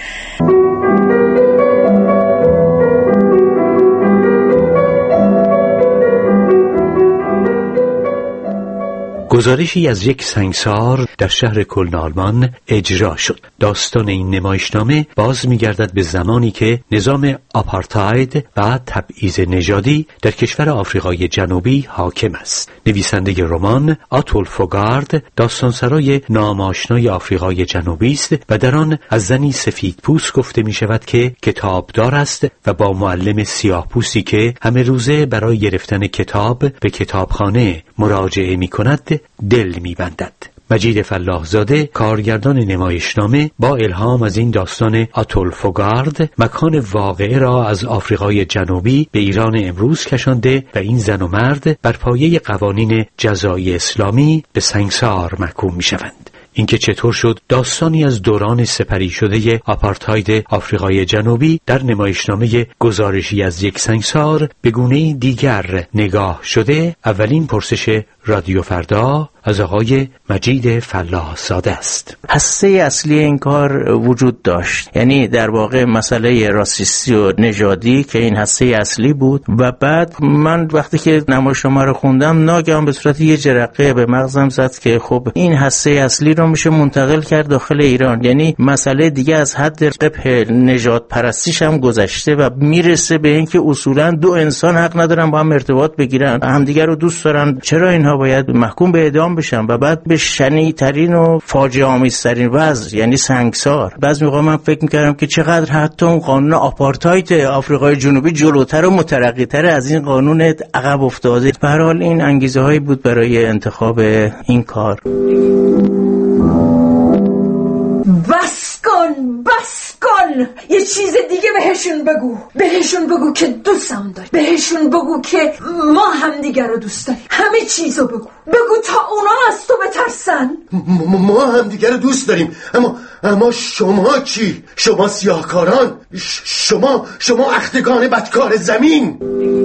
گزارشی از یک سنگسار در شهر کلن آلمان اجرا شد. داستان این نمایشنامه باز می‌گردد به زمانی که نظام آپارتاید و تبعیض نژادی در کشور آفریقای جنوبی حاکم است. نویسنده رمان آتولف فوگارد داستانسرای ناماشنای آفریقای جنوبی است و در آن از زنی سفیدپوست گفته می‌شود که کتابدار است و با معلم سیاه‌پوستی که همه روزه برای گرفتن کتاب به کتابخانه مراجعه می‌کند دل می‌بندد. مجید فلاحزاده کارگردان نمایشنامه با الهام از این داستان آتولف فوگارد مکان واقعه را از آفریقای جنوبی به ایران امروز کشانده و این زن و مرد بر پایه قوانین جزایی اسلامی به سنگسار محکوم می‌شوند. اینکه چطور شد داستانی از دوران سپری شده آپارتاید آفریقای جنوبی در نمایشنامه گزارشی از یک سنگسار به گونه‌ای دیگر نگاه شده، اولین پرسش رادیو فردا از آقای مجید فلاحزاده است. هسته اصلی این کار وجود داشت، یعنی در واقع مسئله راسیستی و نژادی که این هسته اصلی بود و بعد من وقتی که نمایشنامه رو خوندم ناگهان به صورت یه جرقه به مغزم زد که خب این هسته اصلی رو میشه منتقل کرد داخل ایران، یعنی مسئله دیگه از حد قبح نژاد پرستیش هم گذشته و میرسه به اینکه اصولا دو انسان حق ندارن با هم ارتباط بگیرن، همدیگه رو دوست دارن، چرا اینها باید محکوم به اعدام بشن و بعد به شنیع‌ترین و فاجعه آمیزترین وضع یعنی سنگسار. بعضی موقع من فکر می‌کردم که چقدر حتی اون قانون آپارتاید آفریقای جنوبی جلوتر و مترقی‌تر از این قانون عقب افتاده. به هر حال این انگیزه‌هایی بود برای انتخاب این کار. بس کن بس کن، یه چیز دیگه بهشون بگو، بهشون بگو که دوستم داری، بهشون بگو که ما هم دیگر رو دوست داریم، همه چیزو بگو، بگو تا اونا از تو بترسن. ما هم دیگر رو دوست داریم، اما اما شما چی؟ شما سیاهکاران، شما شما اختگان بدکار زمین.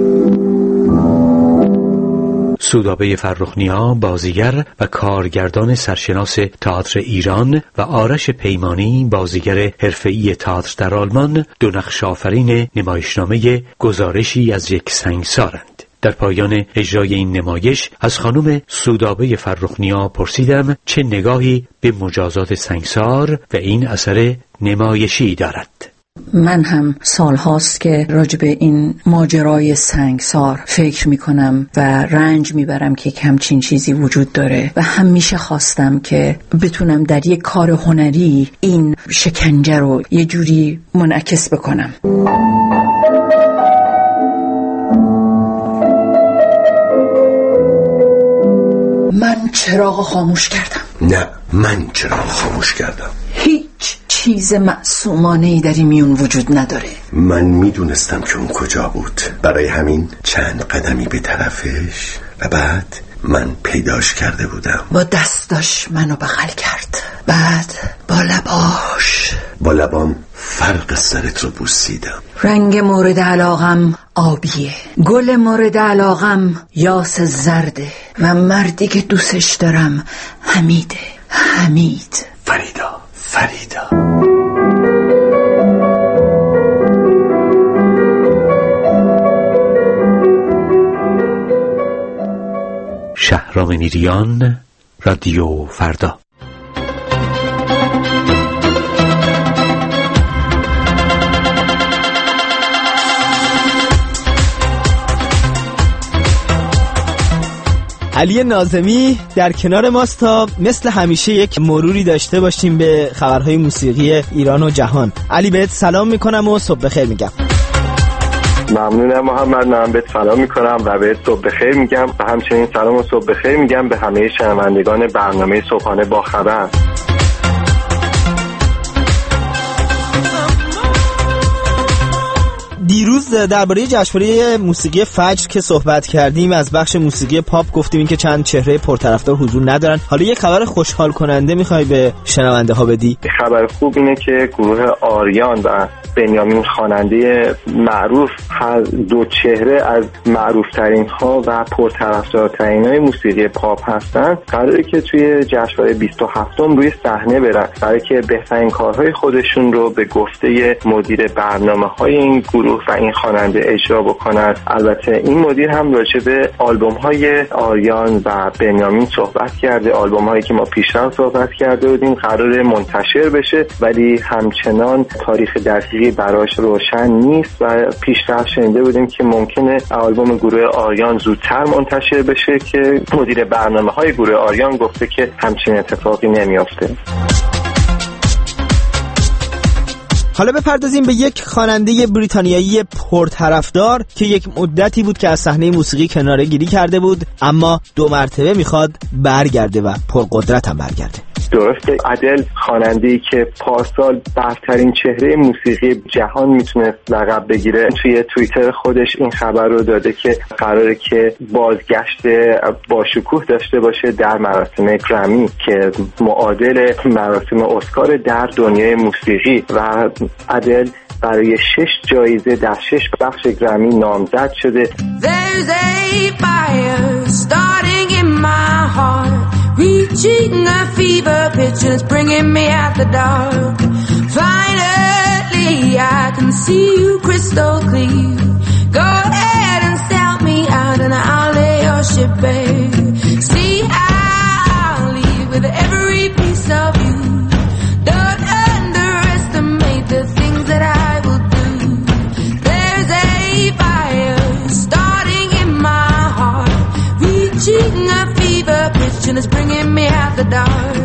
سودابه فرخنیا بازیگر و کارگردان سرشناس تئاتر ایران و آرش پیمانی بازیگر حرفه‌ای تئاتر در آلمان دو نقش آفرین نمایشنامه گزارشی از یک سنگسارند. در پایان اجرای این نمایش از خانم سودابه فرخنیا پرسیدم چه نگاهی به مجازات سنگسار و این اثر نمایشی دارد. من هم سال هاست که راجع به این ماجرای سنگسار فکر می کنم و رنج می برم که همچین چیزی وجود داره و همیشه خواستم که بتونم در یک کار هنری این شکنجه رو یه جوری منعکس بکنم. من چراغ خاموش کردم. نه، من چراغ خاموش کردم. هیچ چیز معصومانه‌ای در این میون وجود نداره. من میدونستم که اون کجا بود، برای همین چند قدمی به طرفش و بعد من پیداش کرده بودم. با دستاش منو بغل کرد، بعد با لباش با لبام فرق سرت رو بوسیدم. رنگ مورد علاقم آبیه، گل مورد علاقم یاس زرده و مردی که دوستش دارم حمیده. حمید فریدا فریدا شهرام میریان، رادیو فردا. علی ناظمی در کنار ماست تا مثل همیشه یک مروری داشته باشیم به خبرهای موسیقی ایران و جهان. علی بهت سلام میکنم و صبح بخیر میگم. ممنونم محمد. من بهت سلام میکنم و بهت صبح بخیر میگم و همچنین سلام و صبح بخیر میگم به همه شنوندگان برنامه صبحانه با خبر. دیروز درباره جشنواره موسیقی فجر که صحبت کردیم از بخش موسیقی پاپ گفتیم این که چند چهره پرطرفدار حضور ندارن. حالا یه خبر خوشحال کننده میخوای به شنونده ها بدی؟ خبر خوب اینه که گروه آریان و بنیامین خواننده معروف هر دو چهره از معروف ترین ها و پرطرفدارترین های موسیقی پاپ هستن، قراره که توی جشنواره بیست و هفتم روی صحنه برن برای که بهترین کارهای خودشون رو به گفته مدیر برنامه‌های این گروه و این خواننده اجرا بکنن. البته این مدیر هم راجع به آلبوم های آریان و بنیامین صحبت کرده، آلبوم هایی که ما پیشتر صحبت کرده بودیم قراره منتشر بشه ولی همچنان تاریخ دقیقی براش روشن نیست و پیشتر شنیده بودیم که ممکنه آلبوم گروه آریان زودتر منتشر بشه که مدیر برنامه های گروه آریان گفته که همچین اتفاقی نمیافته. حالا بپردازیم به یک خواننده بریتانیایی پرطرفدار که یک مدتی بود که از صحنه موسیقی کناره گیری کرده بود اما دو مرتبه میخواد برگرده و پرقدرت هم برگرده. درسته، ادل خواننده‌ای که پارسال برترین چهره موسیقی جهان میتونه لقب بگیره توی توییتر خودش این خبر رو داده که قراره که بازگشت با شکوه داشته باشه در مراسم گرمی که معادل مراسم اسکار در دنیای موسیقی و ادل برای شش جایزه در شش بخش گرمی نامزد شده. There's a fire starting in my heart, reaching a fever pitch and it's bringing me out the dark. Finally I can see you crystal clear. Go ahead and sell me out and I'll lay your ship bare. See I'll leave with every piece of you. Don't underestimate the things that I will do. There's a fire starting in my heart, reaching a fever pitch and it's bringing me out the dark.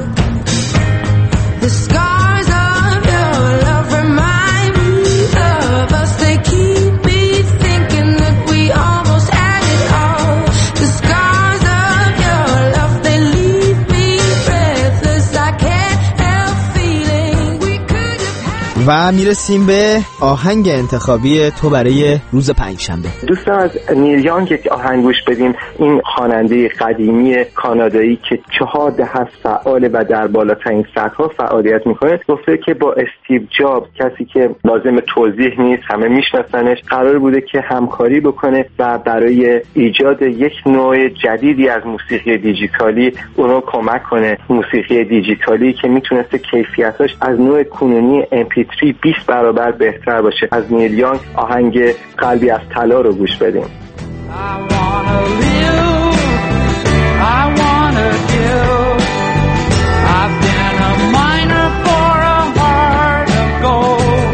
The scars of your love remind me of us. They keep me thinking that we almost had it all. The scars of your love, they leave me breathless. I can't help feeling we could have had. و میرسیم به آهنگ انتخابی تو برای روز پنجشنبه. دوستان از نیل یانگ یک آهنگ گوش بدیم. این خواننده قدیمی کانادایی که چهار دهه فعال و در بالاترین سطح‌ها فعالیت میکنه گفته که با استیو جابز، کسی که لازم توضیح نیست همه میشناسنش، قرار بوده که همکاری بکنه و برای ایجاد یک نوع جدیدی از موسیقی دیجیتالی اونو کمک کنه. موسیقی دیجیتالی که میتونسته کیفیتاش از نوع کنونی ام پی تری بیست برابر بهتر باشه. از نیل یانگ آهنگ قلبی از طلا رو گوش بدیم. I wanna live, I wanna give. I've been a miner for a heart of gold.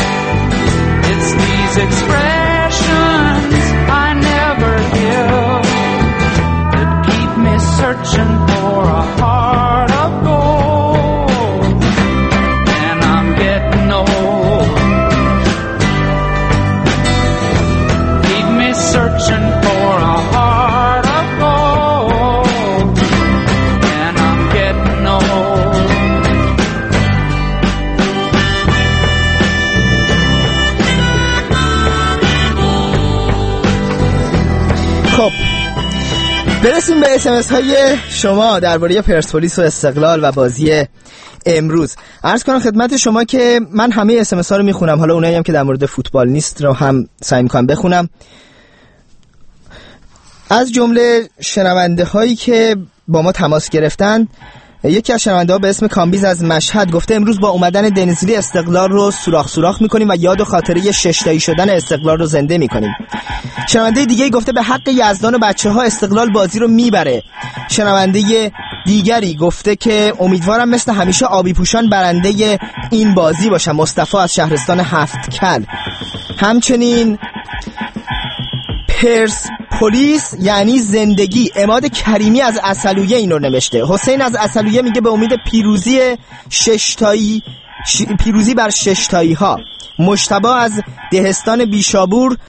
It's these expressions I never give that keep me searching for a heart of gold. And I'm getting old. Keep me searching for a heart of gold. And I'm getting old. خب برسیم به اس ام اس های شما درباره پرسپولیس و استقلال و بازی امروز. عرض کنم خدمت شما که من همه اس ام اس ها رو میخونم، حالا اونایی هم که در مورد فوتبال نیست رو هم سعی میکنم بخونم. از جمله شنونده هایی که با ما تماس گرفتن، یکی از شنونده ها به اسم کامبیز از مشهد گفته امروز با اومدن دنیزلی استقلال رو سوراخ سوراخ میکنیم و یاد و خاطره ششتایی شدن استقلال رو زنده میکنیم. شنونده دیگه گفته به حق یزدان و بچه ها استقلال بازی رو میبره. شنونده دیگری گفته که امیدوارم مثل همیشه آبی پوشان برنده این بازی باشم. مصطفی از شهرستان هفت کل. همچنین پرس پلیس یعنی زندگی عماد کریمی از عسلویه این رو نوشته. حسین از عسلویه میگه به امید پیروزی ششتایی ش... پیروزی بر ششتایی ها. مجتبی از دهستان بیشابور